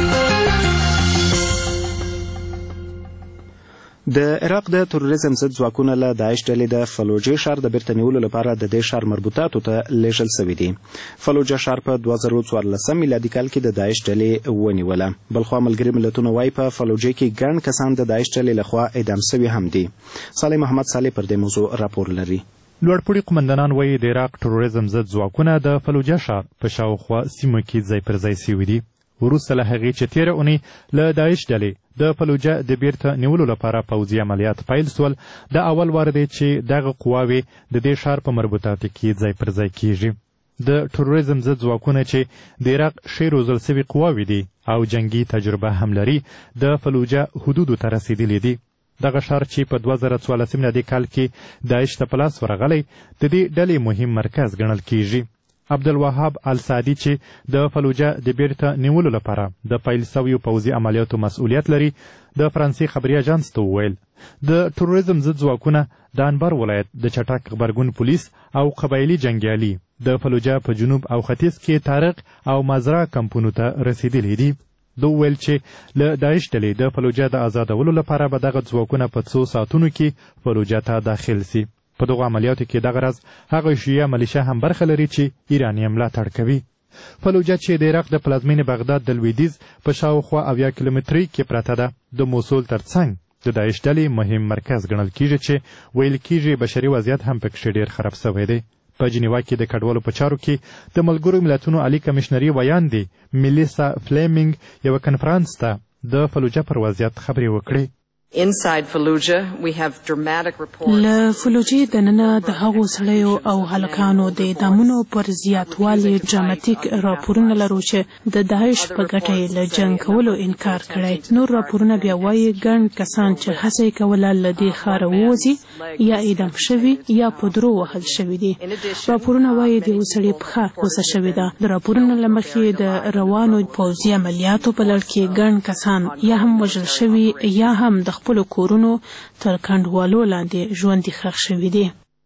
د عراق د تروریزم ضد ځواکونه له داعش ډلې د فلوجې ښار د بیرته نیولو لپاره د دې ښار مربوطاتو ته لیږل سوي دي. فلوجه ښار په دوه زره څوارلسم میلادي کال کې د داعش ډلې ونیوله. بلخوا ملګري ملتونه وایي په فلوجې کې ګڼ کسان د داعش ډلې لخوا اعدام سوي هم دي. صالح محمد صالح پر دې موضوع راپور لري. لوړپوړي قمندانان وایي د عراق تروریزم ضد ځواکونه د فلوجه ښار په شاوخوا سیمو کې ځای پر ځای سوي دي. وروسته له هغې چې تېره اونۍ له داعش ډلې د فلوجه د بیرته نیولو لپاره پوځي عملیات پیل سول د اول وار دی چې دغه قواوې د دې ښار په مربوطاتو کې ځای پر ځای کیږي. د تروریزم ضد ځواکونه چې د عراق ښې روزل سوي قواوې دي او جنګي تجربه هم لري د فلوجه حدودو ته رسېدلي دي. دغه ښار چې په دوه زره څوارلسم میلادي کال کې داعش ته په لاس ورغلی د دې ډلې مهم مرکز ګڼل کیږي. عبدالوهاب السعدي چې د فلوجه د بیرته نیولو لپاره د پیل سویو پوځي عملیاتو مسؤلیت لري د فرانسې خبري اژانس ته وویل د تروریزم ضد ځواکونه د انبار ولایت د چټک غبرګون پولیس او قبایلي جنګیالي د فلوجه په جنوب او ختیځ کې طارق او مزرعه کمپونو ته رسېدلي دي. دوی ویل چې له داعش ډلې د فلوجه د آزادولو لپاره به دغه ځواکونه په څو ساعتونو کې فلوجه ته داخل سي. په دغو عملیاتو کې دغه راز هغه شیعه ملیشه هم برخه لري چې ایران یې ملاتړ کوي. فلوجه چې د عراق د پلازمینې بغداد د لویدیځ په شاوخوا اویا کیلومترۍ کې پرته ده د موصل تر څنګ د داعش ډلې مهم مرکز ګڼل کیږي چې ویل کیږي بشري وضعیت هم پکښې ډېر خراب سوی دی. په جنیوا کې د کډوالو په چارو کې د ملګرو ملتونو عالي کمیشنري ویاندې میلیسا فلیمینګ یوه کنفرانس ته د فلوجه پر وضعیت خبرې وکړې. Inside Fallujah, we have dramatic reports. له فلوجې دننه د هغو سړیو او هلکانو د اعدامونو پر زیاتوالي ډراماتیک راپورونه لرو چې د داعش په ګټه یې له جنګ کولو انکار کړی. نور راپورونه بیا وایي ګڼ کسان چې هڅه یې کوله له دې ښاره ووځي یا اعدام شوي یا په درو وهل شوي دي. راپورونه وایي د یو سړي پښه غوڅه شوې ده. د راپورونو له مخې د روانو پوځي عملیاتو په لړ کې ګڼ کسان یا هم وژل شوي یا هم د خپلو کورونو تر کنډوالو لاندې ژوندي ښخ شوي دي.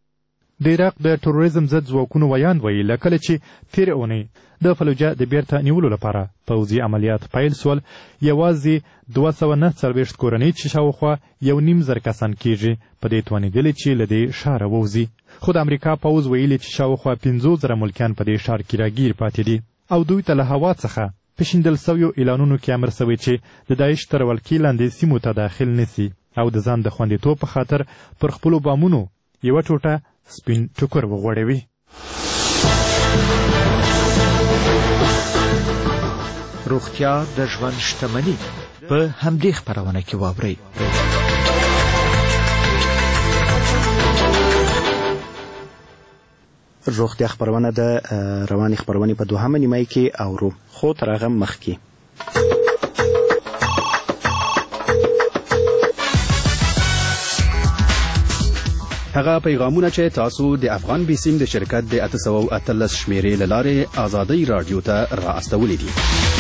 د عراق د تروریزم ضد ځواکونو ویاند وایي له کله چې تېره اونۍ د فلوجه د بیرته نیولو لپاره پوځي عملیات پیل سول یوازې دوه سوه نه څلوېښت کورنۍ چې شاوخوا یو نیم زر کسان کیږي په دې توانېدلې چې له دې ښاره ووځي. خو د امریکا پوځ ویلي چې شاوخوا پنځو زره ملکیان په دې ښار کې راګیر پاتې دي او دوی ته له هوا څخه په شیندل سویو اعلانونو کې امر سوی چې د داعش تر ولکې لاندې سیمو ته داخل نسی او د ځان د خوندیتوب په خاطر پر خپلو بامونو یوه ټوټه سپین ټوکر وغوړوي. روغتیا د ژوند شتمني په همدې خپرونه کې واورئ. روغتیا خبرونه د رواني خبرونې په دوهمه نیمایي کې اورو خو تر هغه مخکې هغه پیغامونه چې تاسو د افغان بیسیم د شرکت د اته سوه او اتلس شمیرې له لارې آزادۍ راډیو ته را استولي دي.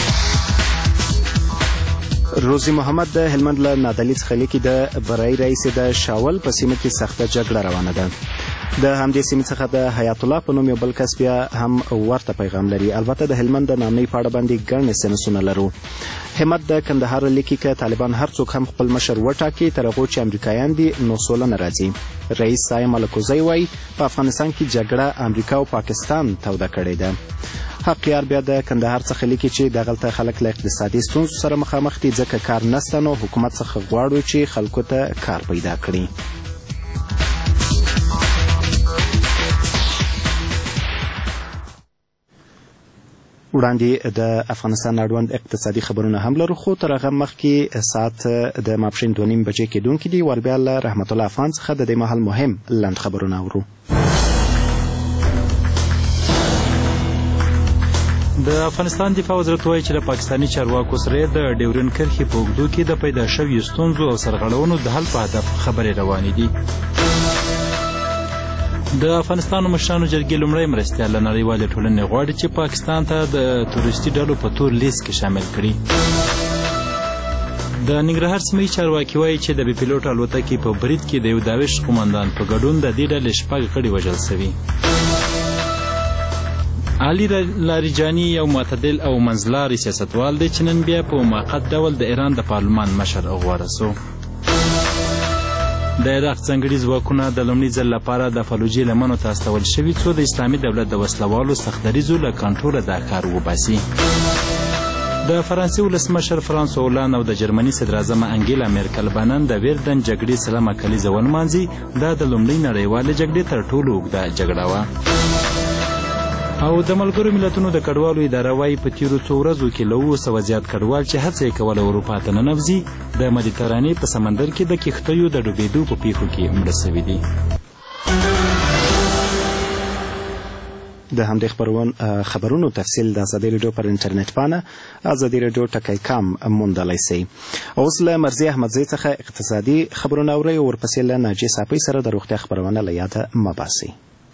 روزي محمد د هلمند له نادعلي څخه لیکي د برای رئیس د شاول په سیمه کې سخته جګړه روانه ده. د همدې سیمې څخه د حیات الله په نوم یو بل کس بیا هم ورته پیغام لري. البته د هلمند د نامنۍ په اړه باندې ګڼ اس ام اسونه لرو. همت د کندهار لیکي که طالبان هر څوک هم خپل مشر وټاکي تر هغو چې امریکایان دي نو سوله نه راځي. رئیس سایم الکوزی وایي په افغانستان کې جګړه امریکا او پاکستان توده کړې ده. حقیار بیا د کندهار څخه لیکي چې دغلته خلک له اقتصادي ستونزو سره مخامخ دي ځکه کار نشته نو حکومت څخه غواړو چې خلکو ته کار پیدا کړي. وړاندې د افغانستان اړوند اقتصادي خبرونه هم لرو خو تر هغه مخکې ساعت د ماپښین دوه نیم بجې کېدونکي دي. ور بیا له رحمت الله افغان څخه د دې مهال مهم لنډ خبرونه اورو. د افغانستان دفاع وزارت وایي چې د پاکستاني چارواکو سره د ډیورن کرښې په اوږدو کې د پیدا شویو ستونزو او سرغړونو د حل په هدف خبرې روانې دي. د افغانستان مشرانو جرګې لومړی مرستیال له نړیوالې ټولنې غواړي چې پاکستان ته د تورستي ډلو په تور لیست کې شامل کړي. د ننګرهار سیمه یي چارواکي وایي چې د بې پیلوټ الوتکې په برید کې د یو داعش قومندان په ګډون د دې ډلې شپږ غړي وژل سوي. علي لاریجاني یو معتدل او منځلاري سیاستوال دی چې نن بیا په موقت ډول د ایران د پارلمان مشر غوره سو. د عراق ځانګړي ځواکونه د لومړي ځل لپاره د فلوجې لمنو ته استول شوي څو د اسلامي دولت د وسلوالو سختدریځو له کنټروله دا کار وباسي. د فرانسې ولسمشر فرانسوا هولانډ او د جرمني صدراعظم انګیلا میرکل به نن د ویردن جګړې سلمه کلیزه ونمانځي. دا د لومړۍ نړیوالې جګړې تر ټولو اوږده جګړه وه. او د ملګرو ملتونو د کډوالو اداره وایي په تیرو څو ورځو کې له اووه سوه زیات کډوال چې هڅه یې کوله اروپا ته ننوځي د مدیترانې په سمندر کې د کښتیو د ډوبېدو په پیښو کې مړه سوي دي. د همدې خبرونو تفصیل د ازادي راډیو پر انټرنیټ پاڼه ازادي راډیو ټکی کام موندلی سئ. اوس له مرضي احمدزی څخه اقتصادي خبرونه اورئ او ورپسې له ناجیې صافۍ سره د روغتیا خبرونه له یاده مه باسئ.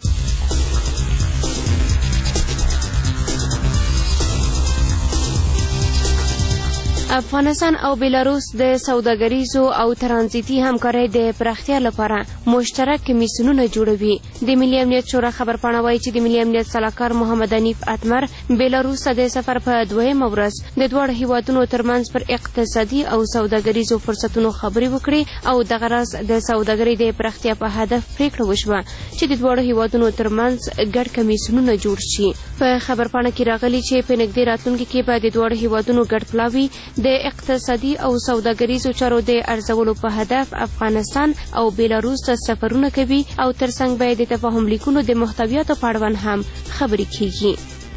افغانستان او بیلاروس د سوداګریزو او ترانزیتي همکارۍ د پراختیا لپاره مشترک کمیسیونونه جوړوي. د ملي امنیت شورا خبرپاڼه وایي چې د ملي امنیت سلاکار محمد حنیف اتمر بیلاروس ته د سفر په دویمه ورځ د دواړو هیوادونو ترمنځ پر اقتصادي او سوداګریزو فرصتونو خبرې وکړې او دغه راز د سوداګرۍ د پراختیا په هدف پریکړه وشوه چې د دواړو هیوادونو ترمنځ ګډ کمیسیونونه جوړ شي. په خبرپاڼه کې راغلي چې په نږدې راتلونکي کې به د دواړو هیوادونو ګډ پلاوي د اقتصادي او سوداګریزو چارو د ارزولو په هدف افغانستان او بیلاروس ته سفرونه کوي او ترڅنګ به د تفاهم لیکونو د محتویاتو په اړوند هم خبرې کیږي.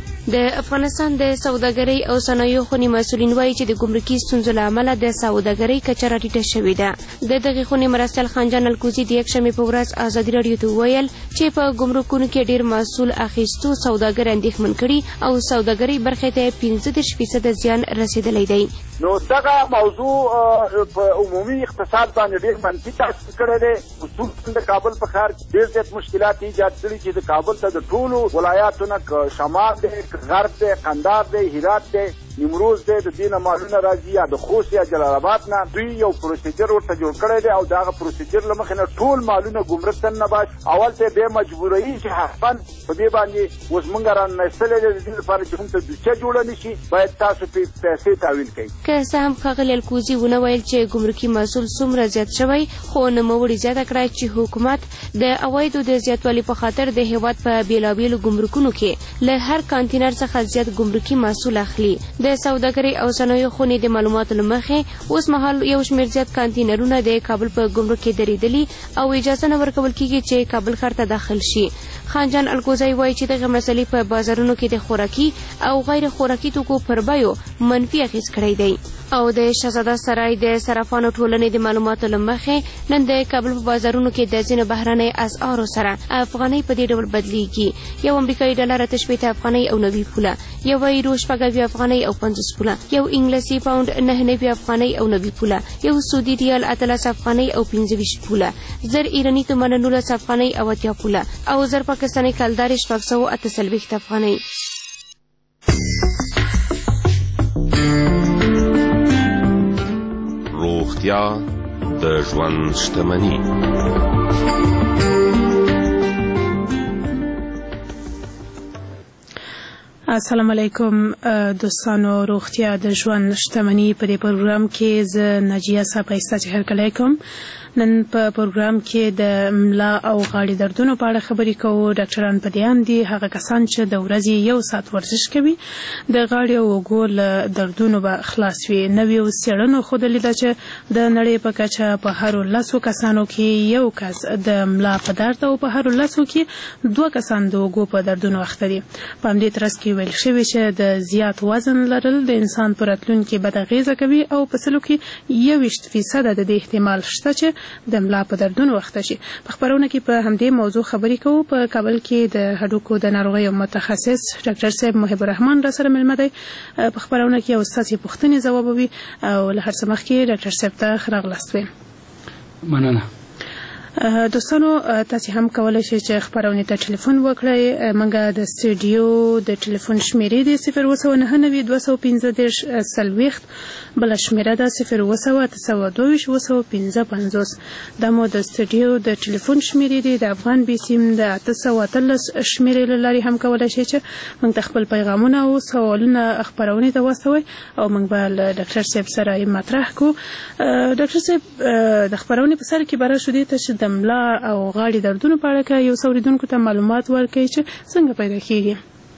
د افغانستان د سوداګرۍ او صنایعو خونې مسؤلین وایي چې د ګمرکي ستونزو له امله د سوداګرۍ کچه راټیټه شوې ده. د دغې خونې مرستیال خانجان الکوزي د یکشنبې په ورځ ازادي راډیو ته وویل چې په ګمرکونو کې ډېر محصول اخیستو سوداګر اندېښمن کړي او سوداګرۍ برخې ته پنځه دېرش فیصده زیان رسېدلی دی. نو دغه موضوع په عمومي اقتصاد باندې ډېر منفي تاثیر کړی دی. خصوصا د کابل په ښار کې ډېر زیات مشکلات ایجاد کړي چې د کابل ته د ټولو ولایاتو نه شمال دی، غرب دی، قندهار دی، هرات دی، نیمروز دی، د دې نه مالونه راځي یا د خوست یا جلال آباد نه. دوی یو پروسیجر ورته جوړ کړی دی او دغه پروسیجر له مخې نه ټول مالونه ګمرک ته ننباسي. اول ته بیا مجبوروي چې حتما په دې باندې اوس موږ راننستلی دی. د دې لپاره چې موږ ته دوسیه جوړه نه شي باید تاسو پرې پیسې تحویل کړئ. که څه هم ښاغلي الکوزي ونه ویل چې ګمرکي محصول څومره زیات شوی خو نوموړي زیاته کړه چې حکومت د عوایدو د زیاتوالي په خاطر د هیواد په بېلابېلو ګمرکونو کې له هر کانتینر څخه زیات ګمرکي محصول اخلي. د سوداګرۍ او صنایعو خونې د معلوماتو له مخې اوس مهال یو شمېر زیات کانتینرونه د کابل په ګمرک کې درېدلي او اجازه نه ورکول کېږي چې کابل ښار ته داخل شي. خانجان الکوزی وایي چې دغه مسلې په بازارونو کې د خوراکي او غیر خوراکي توکو پر بیو منفي اغېز کړی دی. او د شهزاده سرای د صرافانو ټولنې د معلوماتو له مخې نن د کابل په بازارونو کې د ځینو بهرنۍ اسعارو سره افغانۍ په دې ډول بدلیږي. یو امریکایي ډالر اته شپېته افغانۍ او نوي پوله، یو یورو شپږ اویا افغانۍ او پنځوس پوله، یو انګلیسي پاونډ نهه نوي افغانۍ او نوي پوله، یو سعودي ریال اتلس افغانۍ او پنځه ویشت پوله، زر ایراني تومنه نولس افغانۍ او اتیا پوله او زر پاکستاني کلدارې شپږ سوه اته څلوېښت افغانۍ. روغتیا د ژوند شتمني. السلام علیکم دوستانو، روغتیا د ژوند شتمني په دې پروګرام کې زه ناجیه صاحب ستاسو هرکلی کوم. نن په پروګرام کې د ملا او غاړې دردونو په اړه خبرې کوو. ډاکټران په دې اند دي هغه کسان چې د ورځې یو ساعت ورزش کوي د غاړې او اوږو له دردونو به خلاص وي. نویو څېړنو ښودلې ده چې د نړۍ په کچه په هرو لسو کسانو کې یو کس د ملا په درد او په هرو لسو کې دوه کسان د اوږو په دردونو اخته دي. په همدې ترڅ کې ویل شوي چې د زیات وزن لرل د انسان په راتلونکي بد اغېزه کوي او په سلو کې یوویشت فیصده د دې احتمال شته چې د ملا په دردونو اخته شي. په خبرونه کې په همدې موضوع خبرې کوو. په کابل کې د هډوکو د ناروغیو متخصص ډاکټر صاحب محب الرحمن را سره مېلمه دی. په خبرونه کې یو ستاسې پوښتنې ځوابوي او له هر څه مخکې ډاکټر صاحب ته ښه راغلاست ویم. مننه. دوستانو تاسو هم کولای شئ چې خبرونه ته ټلیفون وکړئ. موږ د سټوډیو د ټلیفون شمیرې د صفر اووه سوه نهه نوي دوه سوه پنځه دېرش څلوېښت، بله شمیره ده صفر اووه سوه اته سوه دوه ویشت اووه سوه پنځه پنځوس. دا مو د سټوډیو د ټلیفون شمیرې دي. د افغان بیسیم د اته سوه اتلس شمیرې له لارې هم کولای شئ چې موږ ته خپل پیغامونه او سوالونه خبرونې ته واستوئ او موږ به له ډاکټر صاحب سره یې مطرح کړو. ډاکټر صاحب د خبرونې په سر کې به راشو دې ته چې د ملا او غاړې دردونو په اړه یو څو اوریدونکو ته معلومات ورکړئ چې څنګه پیدا کیږي.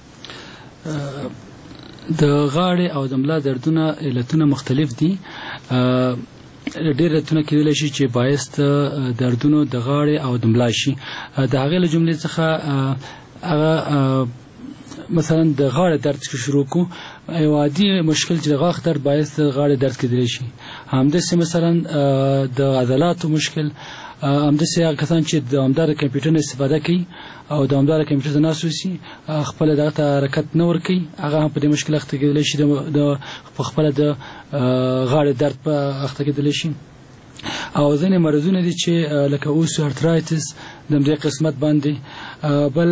د غاړې او د ملا دردونه علتونه مختلف دي. ډېر علتونه کېدلی شي چې باعث د دردونو د غاړې او د ملا شي. د هغې له جملې څخه هغه مثلا د غاړې درد کې شروع کو یو عادي مشکل چې د غاښ درد باعث د غاړې درد کېدلی شي. همداسې مثلا د عضلاتو مشکل، همداسې هغه کسان چې دوامداره کمپیوټر نه استفاده کوي او دوامداره کمپیوټر ته ناست اوسي خپله دغه ته حرکت نه ورکوي، هغه هم په دې مشکل اخته کېدلی شي، د خپله د غاړې درد په اخته کېدلی شي. او ځینې مرضونه دي چې لکه اوسو ارترایتس د همدې قسمت باندې. بل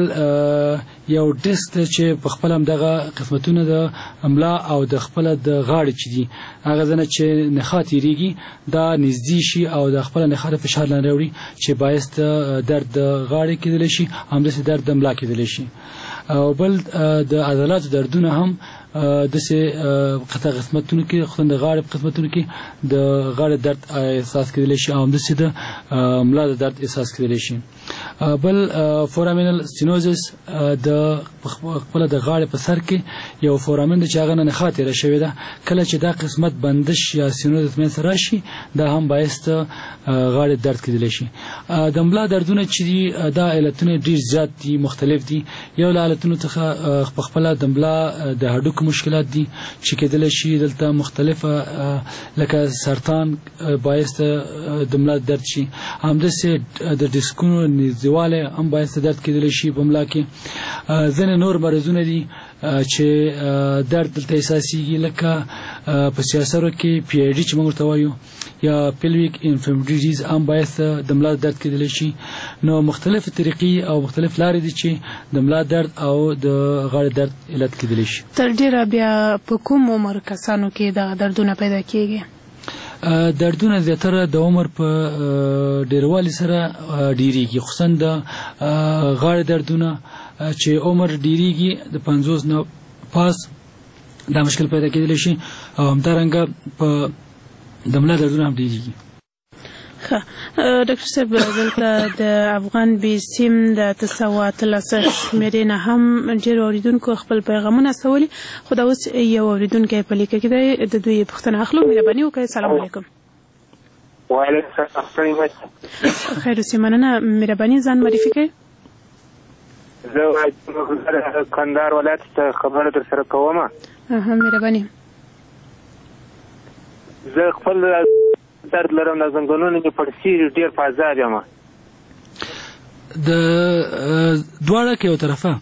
یو ډیسک دی چې په خپل همدغه قسمتونه د ملا او د خپله د غاړې چې دي هغه ځنه چې نخاع تېرېږي دا نږدې شي او د خپله نخاع د فشار لاندې راوړي چې باعث د درد د غاړې کېدلی شي، همداسې درد د ملا کېدلی شي. او بل د عضلاتو دردونه هم داسې قطع قسمتونو کې خصوصا د غاړې په قسمتونو کې د غاړې درد احساس کېدلی شي او همداسې د ملا د درد احساس کېدلی شي. بل فورامینل سټینوزس د خپله د غاړې په سر کې یو فورامین دی چې هغه نه نخاع تېره شوې ده. کله چې دا قسمت بندش یا سټینوزس منځته راشي دا هم باعث د غاړې درد کېدلی شي. د ملا دردونه چې دي دا علتونه ډېر زیات دي، مختلف دي. یو له علتونو څخه په خپله د ملا د هډوکو مشکلات دي چې کېدلی شي دلته مختلفه لکه سرطان باعث د ملا درد شي. همداسې د ډیسکونو نږدېوالی هم باعث درد کېدلی شي په ملا کې. ځینې نور مرضونه دي چې درد دلته احساسېږي لکه په سیاسرو کې پی آی ډي چې موږ ورته وایو یا پیلویک انفلمیټري هم باعث د ملا درد کېدلی شي. نو مختلفې طریقې او مختلف لارې دي چې د ملا درد او د غاړې درد علت کېدلی شي. تر ډېره بیا په کوم عمر کسانو کې دغه دردونه پیدا کېږي؟ دردونه زیاتره د عمر په ډیروالي سره ډیریږي، خصوصا د غاړې دردونه چې عمر ډیریږي د پنځوس نه پاس دا مشکل پیدا کېدلی شي او همدارنګه په د ملا دردونه هم ډیریږي. ښه ډاکټر صاحب دلته د افغان بیسیم د اته سوه اتلس شمېرې نه هم ډېرو اورېدونکو خپل پیغامونه استولي، خو دا اوس یو اورېدونکی په لیکه کې دی، د دوی پوښتنه اخلو. مهرباني وکړئ. السلام علیکم. وعلیکم السلام. خیر اوسئ. مننه. مهرباني ځان معرفي کړئ. زه کندهار ولایت ته خبره در سره کوم. مهرباني. زه خپل درد لرم د زنګونونو مې پړسېږي ډېر په عذاب یم د دواړه کې یو طرفه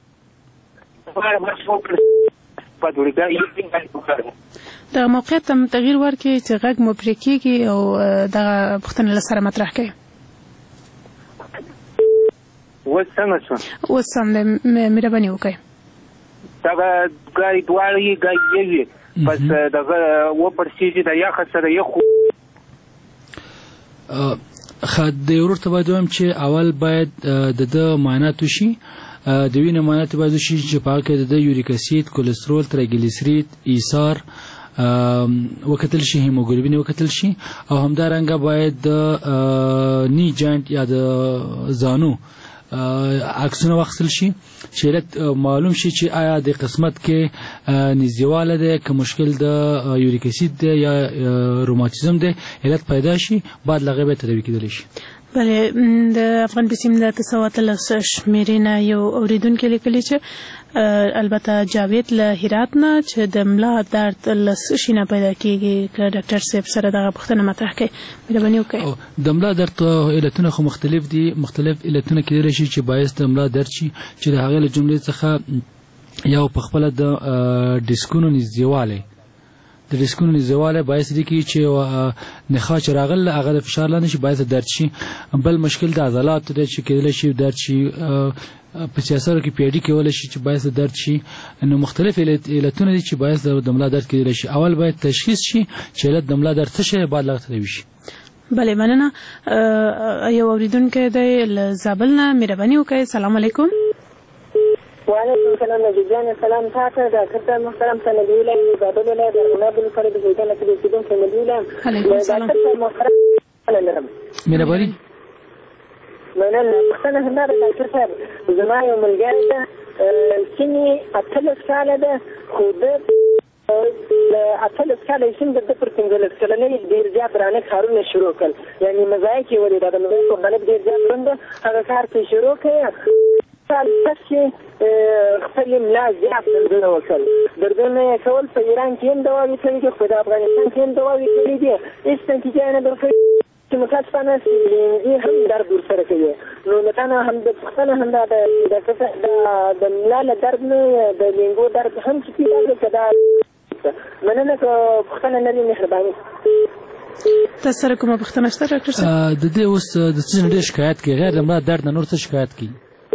د موقعیت ته تغییر ورکړي چې غږ مو پرې کېږي او دغه پوښتنه له سره مطرح کړئ. اوس څنګه شو؟ اوس سم دی، مهرباني وکړئ. دغه ګای دواړه یې ګای یې بس دغه وپړسېږي د یخه سره یخو ښه د ورور ته باید ووایم چې اول باید د ده معاینات وشي، د وینې معاینات باید وشي چې په هغه کې د ده یوریک اسید، کولېسترول، ترایګلیسیرید، ایثار وکتل شي، هیموګلوبین وکتل شي، او همدارنګه باید د نی جاینټ یا د زانو عکسونه واخیستل شي چې علت معلوم شي چې آیا د قسمت کې نزدېواله دی، که مشکل د یوریک اسید دی یا روماتیزم دی، علت پیدا شي، بعد له هغې به تداوي کېدلی شي. بله، د افغان بسیم د اته سوه اتلس شمېرې نه یو اورېدونکي لیکلي چې البته جاوید له هرات نه چې د ملا درد له څه شي نه پیدا کېږي، که ډاکټر صاحب سره دغه پوښتنه مطرح کړئ. مهرباني وکړئ. د ملا درد علتونه خو مختلف دي، مختلف علتونه کېدلی شي چې باعث د ملا درد شي، چې د هغې له جملې څخه یو پخپله د ډسکونو نږدېوالی د ډسکونو نږدېوالی باعث دی کېږي چې نخاع چې راغله هغه د فشار لاندې شي، باعث درد شي. بل مشکل د عضلاتو دی چې کېدلی شي درد شي، په سیاسرو کې پیډي کېدلی شي چې باعث درد شي. نو مختلف علتونه دي چې باعث د ملا درد کېدلی شي. اول باید تشخیص شي چې علت د ملا درد څه شی، بعد له هغه تداوي شي. بله، مننه. یو اورېدونکی دی له زابل نه، مهرباني وکړئ. سلام علیکم. وعلیکم السلام نجیب جان. سلام تاسو ډاکټر صاحب محترم سندي ولای زابل ولای د غنابل فرد د ځای کې د سیدون سندي ولای. علیکم السلام. ډاکټر صاحب محترم مهرباني. مننه. پښتنه همدار ډاکټر صاحب زما یو ملګری ده چې اتلس کاله ده، خو ده اتلس کاله یې څنګه د پر پنځلس کلنۍ ډېر زیات رانه کارونه شروع کړل، یعنې مزایق یې ولید د مزایق په غالب ډېر زیات رنده هغه کار چې شروع کړی سال پس چې خپل ملا زیات دردونه وکړل. دردونه یې کول په ایران کې هم دواوې کړي دي، خو په افغانستان کې هم دواوې کړي دي، هېڅ نتیجه یې نه درکوي چې متاسفانه سینګي هم درد ورسره کوي. نو متانه هم د پښتنه هم دا د ملا له درد نه د لینګو درد هم چې پیدا کړي که دا مننه که پښتنه نه وي مهرباني. تاسو سره کومه پوښتنه شته ډاکټر صاحب؟ د دې اوس د څه نه ډېر شکایت کوي، غیر د ملا درد نه نور څه شکایت کوي؟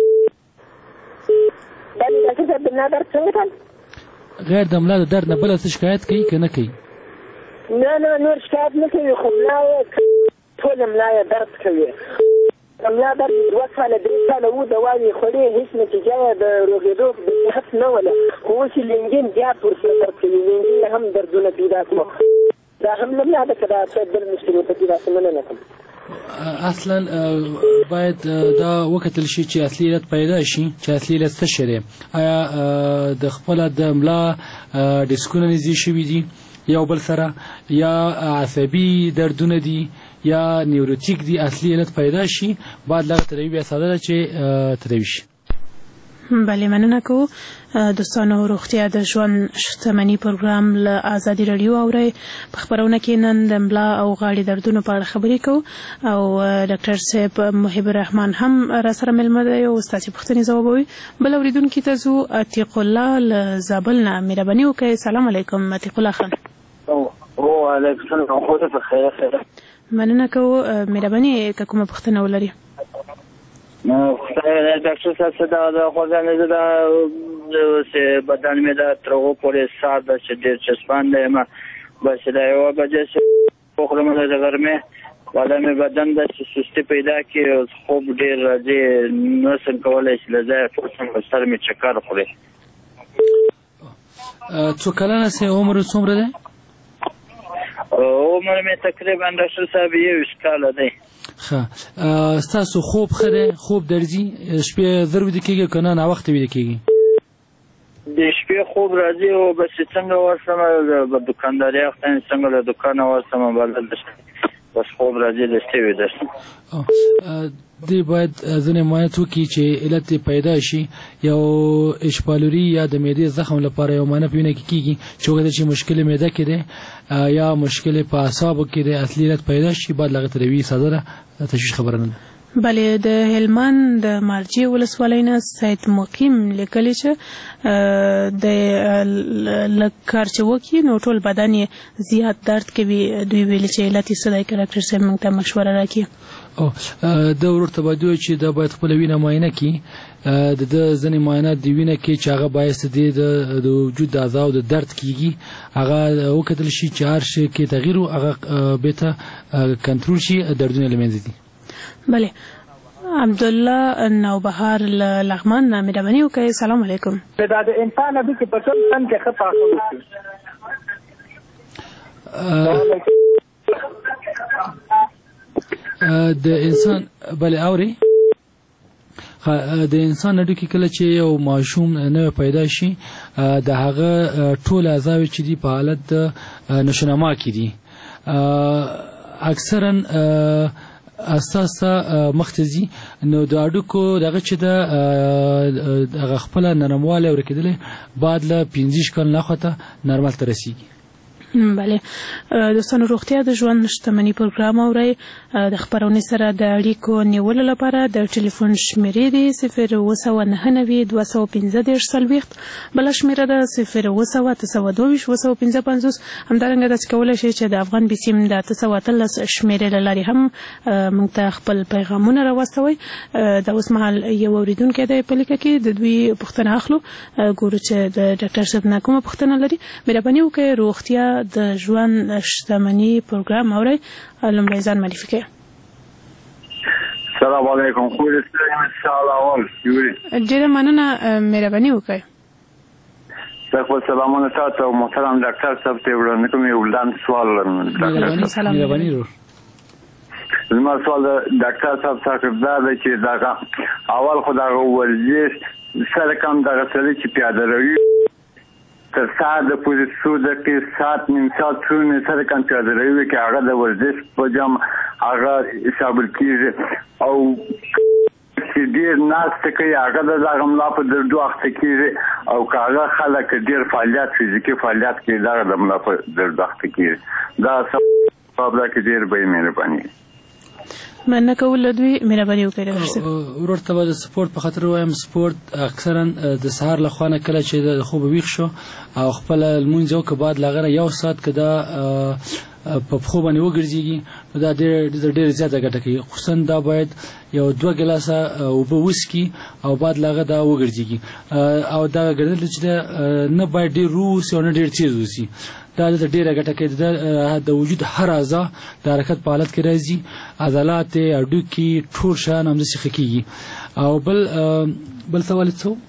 ډاکټر صاحب د ملا درد څنګه کړل؟ غیر د ملا د درد نه بله څه شکایت کوي که نه کوي؟ نه نه نور شکایت نه کوي، خو ملا یې ټول ملا یې درد کوي. ملا درد دوه کاله درې کاله و دواوې خورې، هېڅ نتیجه یې د روغېدو د صحت نه وله، خو اوس یې لنګین زیات ورسره درد کوي، لنګین یې هم دردونه پیدا کړو. دا هم نه ملا ده که دا بل مشکل ورته پیدا شي. مننه کوم. اصلا باید دا وکتل شي چې اصلي علت پیدا شي چې اصلي علت څه شی دی. آیا د خپله د ملا ډسکونه نږدې شوي دي یو بل سره، یا عصبي دردونه دي، یا نیوروتیک دي؟ اصلي علت پیدا شي، بعد له هغه تداوي بیا ساده ده چې تداوي شي. بله، مننه کوو. دوستانو، روغتیا د ژوند شتمني پروګرام له ازادي راډیو اورئ. په خپرونه کې نن د ملا او غاړې دردونو په اړه خبرې کوو او ډاکټر صاحب محب الرحمن هم را سره مېلمه دی او ستاسې پوښتنې ځوابوي. بل اورېدونکي ته ځو. عتیق الله له زابل نه، مهرباني وکړئ. سلام علیکم عتیق الله خان. وعلیکم السلام. خو ته په خیر سره مننه کوو. مهرباني که کومه پوښتنه ولري. ډاکټر صاحب څه دا د خوځانې زه دا چې بدن مې دا تر هغو پورې سار ده چې ډېر چسپان دی یم، بس دا یوه بجې چې وخورم د غرمې والا مې بدن داسې سستي پیدا کړي، خوب ډېر راځي، نه شم کولی چې له ځایه پاڅم، سر مې چکر خوري. څو کلن یې؟ عمر څومره دی؟ عمر مې تقریبا ډاکټر صاحب یوویشت کاله دی. ښه، ستاسو خوب ښه دی؟ خوب درځي؟ شپې زر ویده کېږي که نه ناوخته ویده کېږي؟ د شپې خوب راځي او بس څنګه ورسم د دوکانداري اخته څنګه له دوکانه ورسم بلد بس خوب راځي دستې ویده دی باید ځینې معاینات وکړي چې علت پیدا شي. یو اشپالوري یا د معدې زخم لپاره یو معاینه په وینه کې کیږي چې وګوري چې مشکل معده کې دی یا مشکل په اعصابو کې دی، اصلي علت پیدا شي بعد لغه تروي صدره تشویش خبره نه. بلې د هلمند د مارجې ولسوالۍ نه سید مقیم لیکلي چې د لکار چې وکړي نو ټول بدن یې زیات درد کوي. دوی ویلي چې علت یې څه دی که ډاکټر صاحب موږ ته مشوره راکړي. د ورور ته باید ووایي چې دا باید خپله وینه معاینه کړي. د ده ځینې معاینات د وینه کې چې هغه باعث دی د وجود د اعضاو د درد کیږي هغه وکتل شي چې هر شي کې تغییر هغه بېرته کنټرول شي، دردونه له منځه دي. بله عبدالله نوبهار لغمان نه مهرباني وکړئ. سلام علیکم. دا د انسان ابي کې په ټول تن کې خطا کوي. د انسان بله اوري د انسان اډو کې کله چې یو ماشوم نوی پیدا شي د هغه ټول اعضاوې چې دي په حالت د نشونما کې دي، اکثرا اساسا مختزي نو د اډوکو دغه چې د هغه خپل نرموالی ورکېدلی بعد له پنځه کال نه خواته نرمال ته رسیږي. بله دوستانو، روغتیا د ژوند شتمني پروګرام اورئ. د خپرونې سره د اړیکو نیولو لپاره د ټلیفون شمیرې دي صفر اوه سوه نهه نوي دوه سوه پنځه دېرش څلوېښت، بله شمیره ده صفر اوه سوه اته سوه دوه ویشت اوه سوه پنځه پنځوس. همدارنګه داسې کولی شئ چې د افغان بیسیم د اته سوه اتلس شمیرې له لارې هم موږ ته خپل پیغامونه راواستوئ. د اوس مهال یو اورېدونکی دی په لیکه کې، د دوی پوښتنه اخلو، ګورو چې د ډاکټر صاحب نه کومه پوښتنه لري. مهرباني وکړئ روغتیا د ژوند شتمني پروګرام اورئ. لومړی ځان معرفي کړئ. السلام علیکم. خو دې ستړي سلام یوري. ډېره مننه، مهرباني وکړئ. زه خپل سلامونه تاسو او محترم ډاکټر صاحب ته وړاندې کوم. یو لاندې سوال لرم ډاکټر صاحب. مهرباني ورور. زما سوال ډاکټر صاحب څخه دا دی چې دا اول خو دا ورزش سره کم دغه سره چې پیاده روي تر ساعت پورې څو دقیقې ساعت نیم ساعت څو نه سره کم پیاده روي کې هغه د ورزش په جام هغه حساب کېږي او چې ډېر ناسته کوي هغه د دغه ملا په درد وخت کېږي او که هغه خلک ډېر فعالیت فزیکي فعالیت کوي دغه د ملا په درد وخت کېږي. دا سبب دا کې ډېر به یې مهرباني مننه کول دوی مهرباني وکړئ. ورور ته به د سپورت په خاطر وایم، سپورت اکثرا د سهار له خوا نه کله چې د خوب ویښ شو او خپله لمونځ وکړه بعد له هغه نه یو ساعت که دا په پښو باندې وګرځېږي نو دا ډېر زیاته ګټه کوي. خصوصا دا باید یو دوه ګلاسه اوبه وڅښي او بعد له هغه دا وګرځېږي او دا ګرځېدل چې نه باید ډېر ورو اوسي او نه ډېر تېز اوسي. دا د ډېره ګټه کوي. د وجود هر اعضا د حرکت په حالت کې راځي، عضلات یې هډوکي ټول شیان همداسې ښه کېږي. او بل بل سوال څه و؟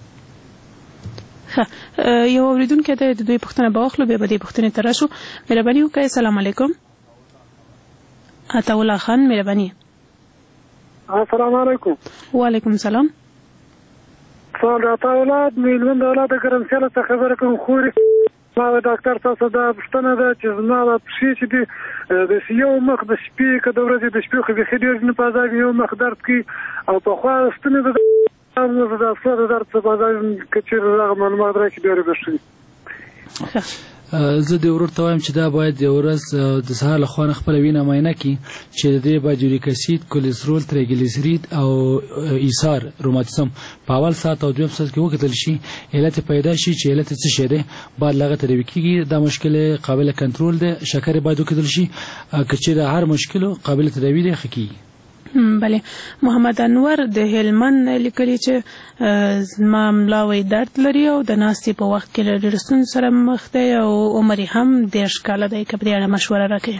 یو اورېدونکی دی، د دوی پوښتنه به واخلو بیا به دې پوښتنې ته راشو. مهرباني وکړئ. السلام علیکم. عطاالله خان مهرباني. السلام علیکم. وعلیکم السلام. سوال عطاالله میلمن د اولاد ګرمسیاله څخه خبره کوم. خوري ما ډاکټر تاسو دا پوښتنه ده چې زما د پښې چې دي د یو مخ د شپې که د ورځې د شپې خو بیخي ډېر نه په عذاب یو مخ درد کوي او پخوا ستنې د د افسر د درد څه په عذاب که چېرې دغه معلومات راکړي ډېر به ښه وي. زه د ورور ته وایم چې دا باید د ورځ د سهار له خوا نه خپله وینه معاینه کړي چې د دې باید یوریک اسید، کولېسترول، تریګلیسیرید او ایثار روماتیزم په اول ساعت او دویم ساعت کې وکتل شي، علت پیدا شي چې علت څه شی دی بعد له هغه تداوي کېږي. دا مشکل قابل کنټرول دی. شکر باید وکتل شي که چېرې هر مشکل قابل تداوي دی ښه کېږي. بله محمد انور د هلمند لیکلي چې زما ملا وی درد لري او د ناستې په وخت کې له ډېرو ستونزو سره مخ دی او عمر یې هم دېرش کاله دی. که په دې اړه مشوره راکړي.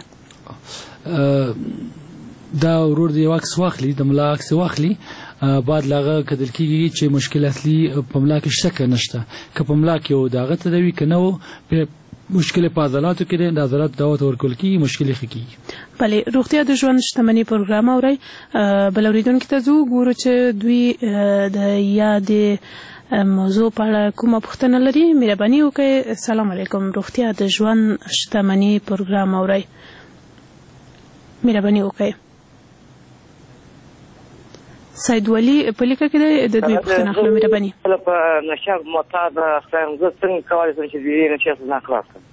دا ورور د یو عکس واخلي، د ملا عکس واخلي، بعد له هغه کتل کېږي چې مشکل اصلي په ملا کې شته که نشته. که په ملا کې و د هغه تداوي، که نه و مشکل په عضلاتو کې دی، د عضلاتو دوا ته ورکول کېږي، مشکل یې ښه کېږي. بله روغتیا د ژوند شتمني پروګرام اورئ. بل اورېدونکي ته ځو، ګورو چې دوی د یادې موضوع په اړه کومه پوښتنه لري. مهرباني وکړئ. السلام علیکم. روغتیا د ژوند شتمني پروګرام اورئ. مهرباني وکړئ. سید ولی په لیکه کې د دوی پوښتنه اخلو. مهرباني. په نشه معتاد خپل زه څنګه کولی شم چې د دې نشه څخه خلاص کړم؟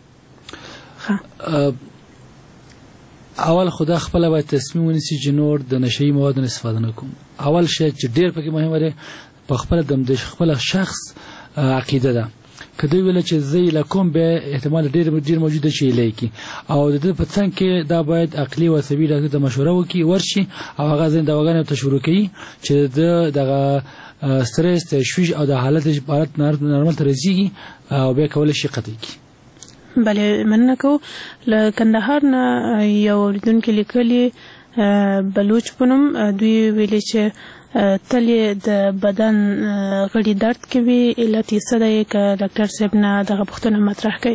اول خدا خپل باید تصمیم ونیسي چې نور د نشهیي موادو استفاده نه کوم. اول شی چې ډېر پکې مهمه دی په خپل د خپل شخص عقیده ده. که دوی ویل چې زه یې له کوم بیا احتمال ډېر ډېر موجود دی چې یې لیکي او د ده په څنګ کې دا باید عقلي او عصبي ډاکټر ته مشوره وکړي ورشي او هغه ځینې دواګانې ورته شروع کوي چې د دغه سترس تشویش او د حالت حالت نارمل ته رسېږي او بیا کولی شي قطعي کړي. بله مننه کوو. له کندهار نه یو اورېدونکي لیکلي بلوچ په نوم دوی ویلي چې تل یې د بدن غړي درد کوي، علت یې څه دی؟ که ډاکټر صاحب نه دغه پوښتنه مطرح کوي.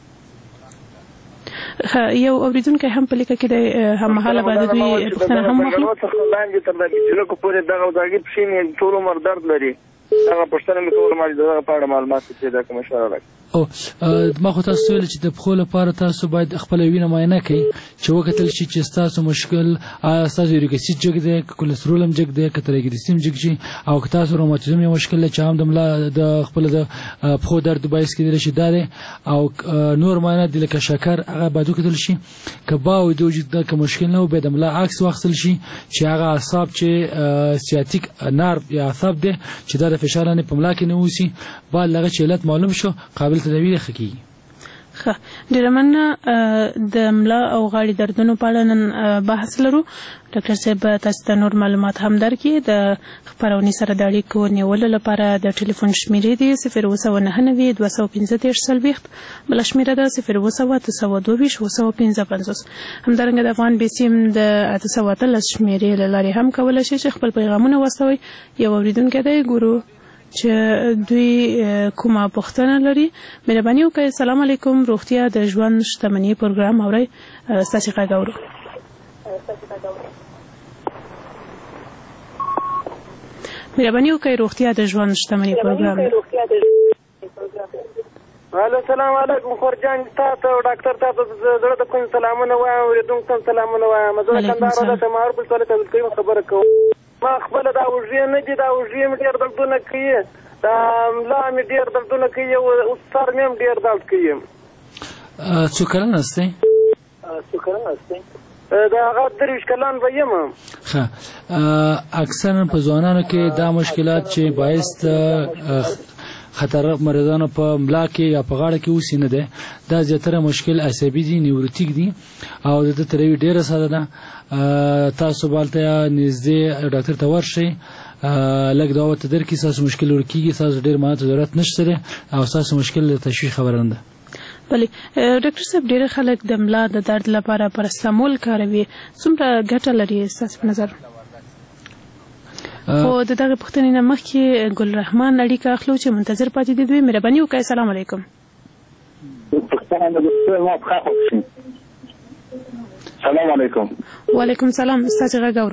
یو اورېدونکی هم په لیکه کې دی، هممهاله به د دوی پوښتنه هم واخلو. لاندې تر جلکو پورې دغه داغي پښې مې ټول عمر درد لري. دغه پوښتنه مې کوله ما دغه په اړه معلومات پیدا کوم اشاره راکړه. او ما خو تاسو ویل چې د پښو لپاره تاسو باید خپل وینه معاینه کړئ چې وکتل شي چې ستاسو مشکل آیا ستاسو یوریک اسید جګ دی، که کولېسترول هم جګ دی، که تریګلیسیم جګ شي او که تاسو روماتیزم یو مشکل دی چې هم د ملا د خپل د پښو درد باعث کېدلی شي دا دی او نور معاینات دي لکه شکر هغه باید وکتل شي. که باو د وجود که مشکل نه و بیا د ملا عکس واخیستل شي چې هغه اعصاب چې سیاتیک نارو یا اعصاب دی چې دا د فشار لاندې په ملا کې نه اوسي باید له هغه چې علت معلوم شو قابل تداوی ښه کېږي. ښه، ډېره مننه. د ملا او غاړې دردونو په اړه نن بحث لرو. ډاکټر صاحب تاسو ته نور معلومات هم درکړي. د خپرونې سره د اړیکو نیولو لپاره د ټلیفون شمیرې دي صفر اووه سوه نهه نوي دوه سوه پنځه دېرش څلوېښت، بله شمیره ده صفر اووه سوه اته سوه دوه ویشت اووه سوه پنځه پنځوس. همدارنګه د افغان بي سي ام د اته سوه اتلس شمیرې له لارې هم کولی شي چې خپل پیغامونه واستوئ. یو اورېدونکی دی، ګورو چې دوی کومه پوښتنه لري. مهرباني وکړئ. السلام علیکم. روغتیا د ژوند شتمني پروګرام اورئ. ستاسې غږ اورو. مهرباني وکړئ. روغتیا د ژوند شتمني پروګرام. السلام علیکم. خورجان تا ته ډاکټر تا ته زړه د کوم سلامونه وایم، اورېدونکو ته سلامونه وایم. زه د کندهار د معروف ولسوالۍ ته خبره کوم. ما خپل دا وژې نه دي، دا وژې مې ډېر دردونه کوي، دا ملا مې ډېر دردونه کوي او سر مې هم ډېر درد کوي. څو کلن هستئ؟ څو کلن هستئ؟ دا هغه درویشت کلن به یم. ښه، اکثرا په ځوانانو کې دا مشکلات چې باعث خطر مریضانو په ملا کې یا په غاړه کې اوسي نه دی، دا زیاتره مشکل عصبي دي، نیوروتیک دي او د ده تروي ډېره ساده ده. تاسو بالته نږدې ډاکټر ته ورشئ، لږ دا ورته درکړي ستاسو مشکل ورکېږي، ستاسو ډېر معایناتو ضرورت نشته دی او ستاسو مشکل د تشویش خبره نه ده. بله ډاکټر صاحب، ډېر خلک د ملا د درد لپاره پاراسټامول کاروي، څومره ګټه لري ستاسو په نظر؟ خو د دغه پوښتنې نه مخکې ګل رحمان اړیکه اخلو چې منتظر پاتې دي دوی. مهرباني وکړئ. السلام علیکم. سلام علیکم. وعلیکم سلام. ستاسې غږ اورو.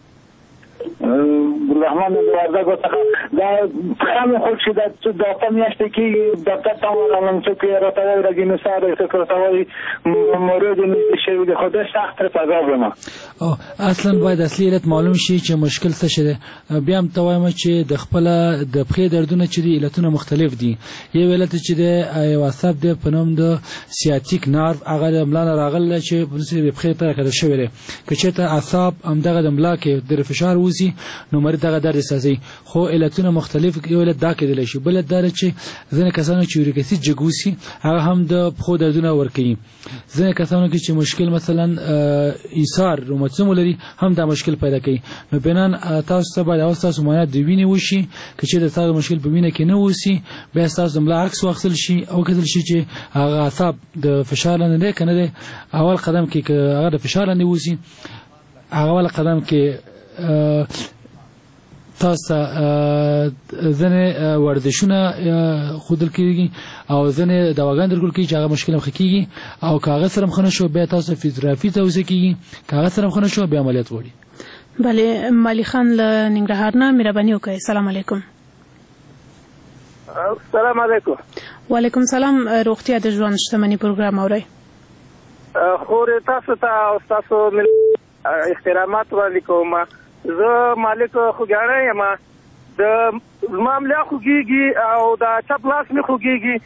ګل رحمان د وردګو څخه دا څنګه مې خوښ شي دا چې دا په میاشت کې ډاکټر ته ورغلم چې کې راته وایي راګي نو ساره څه راته وایي مورد نږدې شوی دی، خو دا سخت راځم. او اصلا باید اصلي علت معلوم شي چې مشکل څه شي. بیا هم ته وایم چې د خپل د پښې دردونه چې دي علتونه مختلف دي. یو علت چې دی یو عصب دی په نوم د سیاتیک نارو، هغه د ملا نه راغلی چې په پښې ته راکښته شوی دی. که چېرته اعصاب همدغه د ملا کې د فشار ووسي نو مریض دغه درد احساسوي. خو علتونه مختلف، یو علت دا کېدلی شي، بل علت دا چې ځینې کسانو چې یوریک اسید جګ وسي هغه هم د پښو دردونه ورکوي. ځینې کسانو کې چې مشکل مثلا ایثار روماتیزم ولري هم دا مشکل پیدا کوي. نو بنان تاسو ته باید اول ستاسو معاینات د وینې وشي، که چېرته ستاسو مشکل په وینه کې نه وسي بیا ستاسو د ملا عکس واخیستل شي او وکتل شي چې هغه اعصاب د فشار لاندې دی که نه دی. اول قدم کې که هغه د فشار لاندې وسي، هغه اول قدم کې تاسو ځنې ورزشونه ښودل کېږي او ځنې دواګانې درکول کېږي چې هغه مشکل هم ښه کېږي او که هغه سره هم ښه نه شو بیا تاسو فزیوتراپي توصیه کېږي، که هغه سره هم ښه نه شو بیا عملیات غواړي. بله، مالی خان له ننګرهار نه. مهرباني وکړئ. السلام علیکم. السلام علیکم. وعلیکم سلام. روغتیا د ژوند شتمني پروګرام اورئ. خورې تاسو ته او تاسو احترامات وړاندې کوم. زه مالک خوږیاڼی یم، د زما ملا خوږېږي او د چپ لاس مې خوږېږي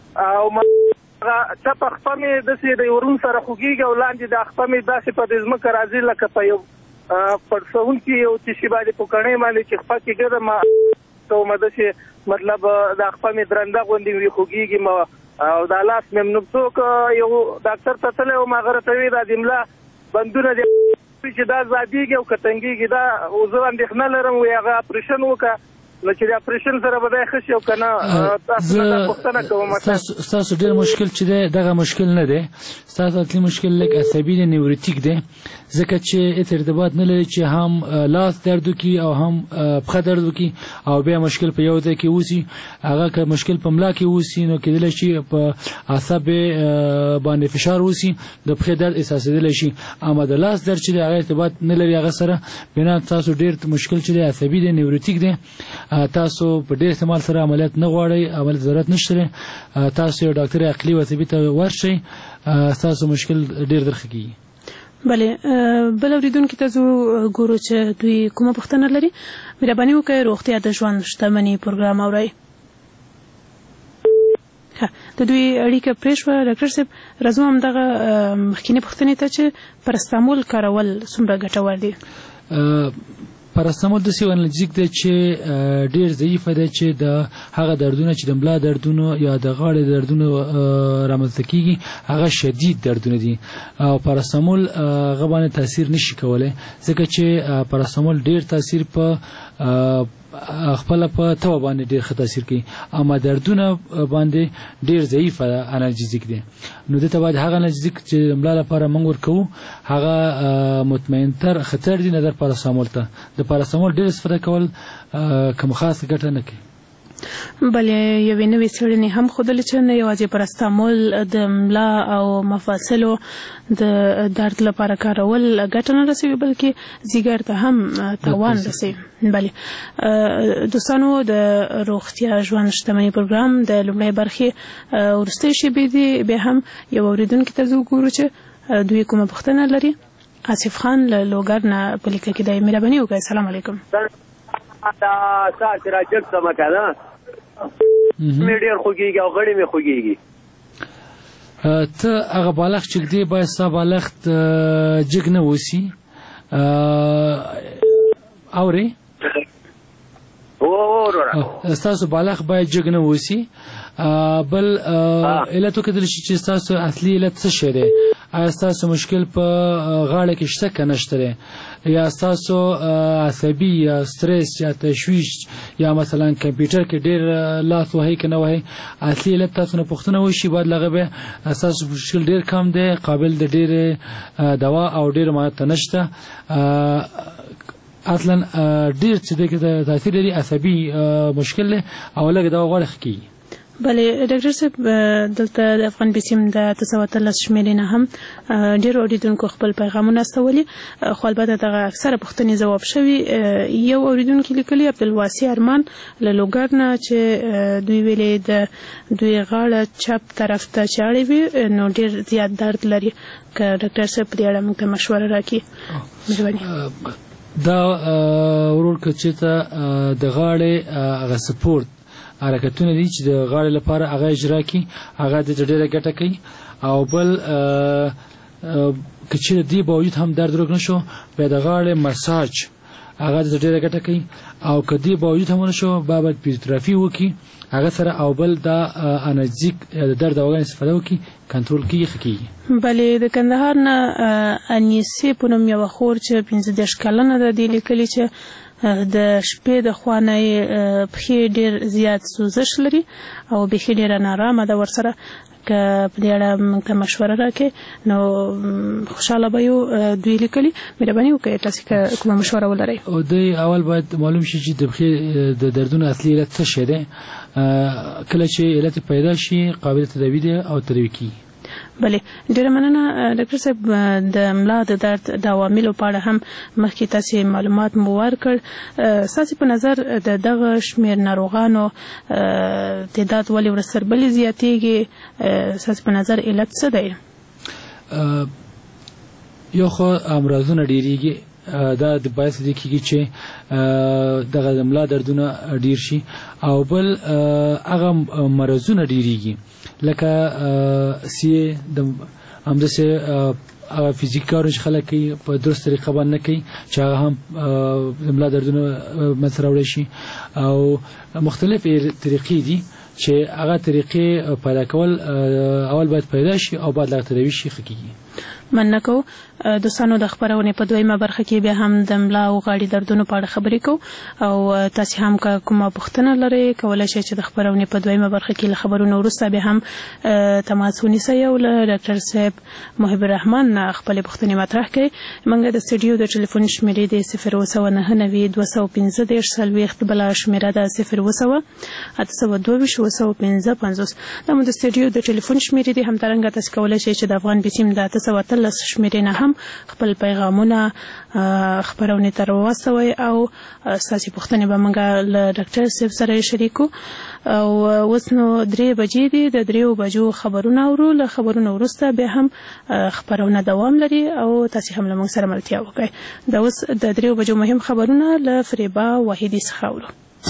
او چپ خپه مې داسې د ورون سره خوږېږي او لاندې د خپه مې داسې په د ځمکه راځي لکه په یو پړسونکي یو څه باندې پوکڼۍ باندې چې خپه کېږه د کومه داسې مطلب د خپه مې درنده غوندې وي خوږېږي او دا لاس مې نو څوک یو ډاکټر ته تللی وم هغه راته ویل دا د ملا بندونه دي چې دا زادېږي او که تنګېږي دا زه اندېښنه لرم وایي هغه اپرېشن وکړه نو چې د اپرېشن سره به دی ښه شي او که نه تاسو نه دا پوښتنه کوم. ستاسو ډېر مشکل چې دی دغه مشکل نه دی، ستاسو اصلي مشکل لږ عصبي دی، نیوروتیک دی، ځکه چې هېڅ ارتباط نه لري چې هم لاس درد وکړي او هم پښه درد وکړي او بیا مشکل په یو ځای کې اوسي. هغه که مشکل په ملا کې اوسي نو کېدلی شي په اعصاب باندې فشار اوسي، د پښې درد احساسېدلی شي، اما د لاس درد چې دی هغه ارتباط نه لري هغه سره. بنا تاسو ډېر مشکل چې دی عصبي دی، نیوروتیک دی، تاسو په ډېر احتمال سره عملیات نه غواړئ، عملیات ضرورت نشته. تاسو یو ډاکټر عقلي و عصبي ته ورشئ، ستاسو مشکل ډېر درښه کېږي. بله بل اورېدونکي ته زه ګورو چې دوی کومه پوښتنه لري. مهرباني وکړئ روغتیا د ژوند شتمني پروګرام اورئ. د دوی اړیکه پرېښوه. ډاکټر صاحب راځو همدغه مخکینۍ پوښتنې ته چې پرستامول کارول څومره ګټور دي؟ پاراسټامول داسې انالجیک دی چې ډېر ضعیفه دی چې د هغه دردونه چې د ملا دردونه یا د غاړې دردونه رامنځته کېږي هغه شدید دردونه دي او پاراسټامول هغه باندې تاثیر نشي کولی ځکه چې پاراسټامول ډېر تاثیر په خپل په تو باندې ډېر ښه تاثیر کوي، اما دردونه باندې ډېر ضعیف انالجیک دي. نو دته باید هغه انالجیک چې ملا لپاره موږ ورکوو هغه مطمئن تر خطر دي نظر پاراسټامول ته. د پاراسټامول ډېر استفاده کول کوم خاص ګټه نه کوي. بلې یوې نوې څېړنې هم ښودلې چې نه یوازې پاراسټامول د ملا او مفاصلو د درد لپاره کارول ګټه نه رسوي بلکې ځیګر ته هم تاوان رسوي. بلې دوستانو د روغتیا ژوند شتمني پروګرام د لومړۍ برخې وروستۍ شېبې دي. بیا هم یو اورېدونکي ته زه وګورو چې دوی کومه پوښتنه لري. آصف خان له لوګر نه په لیکه کې دی. مهرباني وکړئ. السلام علیکم. دا سا چې راجګ سمه که نه مې ډېر خوږېږي او غړي مې خوږېږي. ته هغه بالښت چې ږدې باید ستا بالښت جګ نه اوسي. اورې ستاسو بالښت باید جګ نه اوسي. بل علت وکتلی شي چې ستاسو اصلي علت څه شی دی. آیا ستاسو مشکل په غاړه کې شته که نشته دی، یا ستاسو عصبي یا سترس یا تشویش یا مثلا کمپیوټر کې ډېر لاس وهئ که نه وهئ. اصلي علت تاسو نه پوښتنه وشي باید له هغه بیا ستاسو مشکل ډېر کم دی، قابل د ډېرې دوا او ډېر مهارت ته نشته. اصلا ډېر چې دی تاثیر لري عصبي مشکل دی او لږ دوا غواړي ښه کېږي. بله ډاکټر صاحب دلته د افغان بیسیم د اته سوه اتلس شمېرې نه هم ډېرو اورېدونکو خپل پیغامونه استولي، خو البته دغه اکثره پوښتنې ځواب شوي. یو اورېدونکي لیکلي عبدالواسي ارمان له لوګر نه چې دوی ویلې د دوی غاړه چپ طرف ته چې اړې وي نو ډېر زیات درد لري. که ډاکټر صاحب په دې اړه موږ ته مشوره راکړي مهرباني. دا ورور که چېرته د غاړې هغه سپورت حرکتونه دي چې د غاړې لپاره هغه اجرا کړي هغه د ډېره ګټه کوي. او بل که چېرې دې باوجود هم درد ورک نه شو بیا د غاړې مساج هغه د ډېره ګټه کوي. او که دې باوجود هم ونه شو بیا باید فزیوتراپي وکړي هغه سره او بل دا انالجیک د درد دواګانې استفاده وکړي کنټرول کېږي ښه کېږي. بلې د کندهار نه انیسې په نوم یوه خور چې پنځه دېرش کلنه ده دې لیکلي چې د شپې د خوا نه یې پښې ډېر زیات سوزش لري او بیخي ډېره نارامه ده ورسره. که په دې اړه موږ ته مشوره راکړې نو خوشحاله به یو. دوی لیکلي مهرباني وکړئ تاسې که کومه مشوره ولرئ. دوی اول باید معلوم شي چې د پښې د دردونو اصلي علت څه شی دی. کله چې علت پیدا شي قابل تداوي دی او تداوي کېږي. بله ډېره مننه ډاکټر صاحب. د ملا د درد د عواملو په اړه هم مخکې تاسې معلومات مو ورکړ. ستاسې په نظر د دغه شمېر ناروغانو تعداد ولې ورځ تر بلې زیاتېږي؟ ستاسې په نظر علت څه دی؟ یو خو امراضونه ډیریږي دا د باعث دي کیږي چې دغه د ملا دردونه ډیر شي او بل هغه مرزونه ډیریږي لکه سی د همداسې هغه فزیک کار چې خلک کوي په درست طریقه باندې کوي چې هغه هم د ملا دردونه منځته راوړی شي او مختلفې طریقې دي چې هغه طریقې پیدا کول اول باید پیدا شي او بعد لا تداوی شي ښه کیږي. مننه کوو دوستانو د خبرونې په دویمه برخه کې بیا هم د ملا او غاړې دردونو په اړه خبرې کوو او تاسې هم که کومه پوښتنه لرئ کولی شئ چې د خبرونې په دویمه برخه کې له خبرونو وروسته بیا هم تماس ونیسئ او له ډاکټر صاحب محب الرحمن نه خپلې پوښتنې مطرح کړئ. موږ د سټوډیو د ټلیفون شمېرې د صفر اوه سوه نهه نوي دوه سوه پنځه دېرش څلوېښت بله شمېره ده صفر اوه سوه اته سوه دوه ویشت اوه سوه پنځه پنځوس. دا مو د سټوډیو د ټلیفون شمېرې دي. همدارنګه تاسې کولی شئ چې د افغان بیسیم د اته سوه اتلس شمېرې نه هم خپل پیغامونه خبرونه تر واستوي او ساسي پوښتنې به موږ له ډاکټر صاحب سره شریکو او اوس نو درې بجې دي د دریو بجو خبرونه اورو. له خبرونو وروسته بیا هم خبرونه دوام لري او تاسې هم له موږ سره ملتیا وکړئ. دا اوس د دریو بجو مهم خبرونه له فریبا واحدي څخه اورو.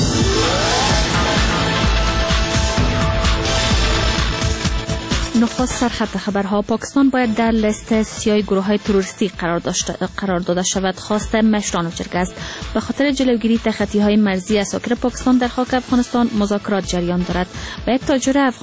نخست سرخط خبرها: پاکستان باید در لیست سیاه گروه‌های تروریستی قرار داشته قرار داده شود. خواست مشران چرک است. به خاطر جلوگیری تخطی‌های مرزی اساکر پاکستان در خاک افغانستان مذاکرات جریان دارد. و یک تاجر افغان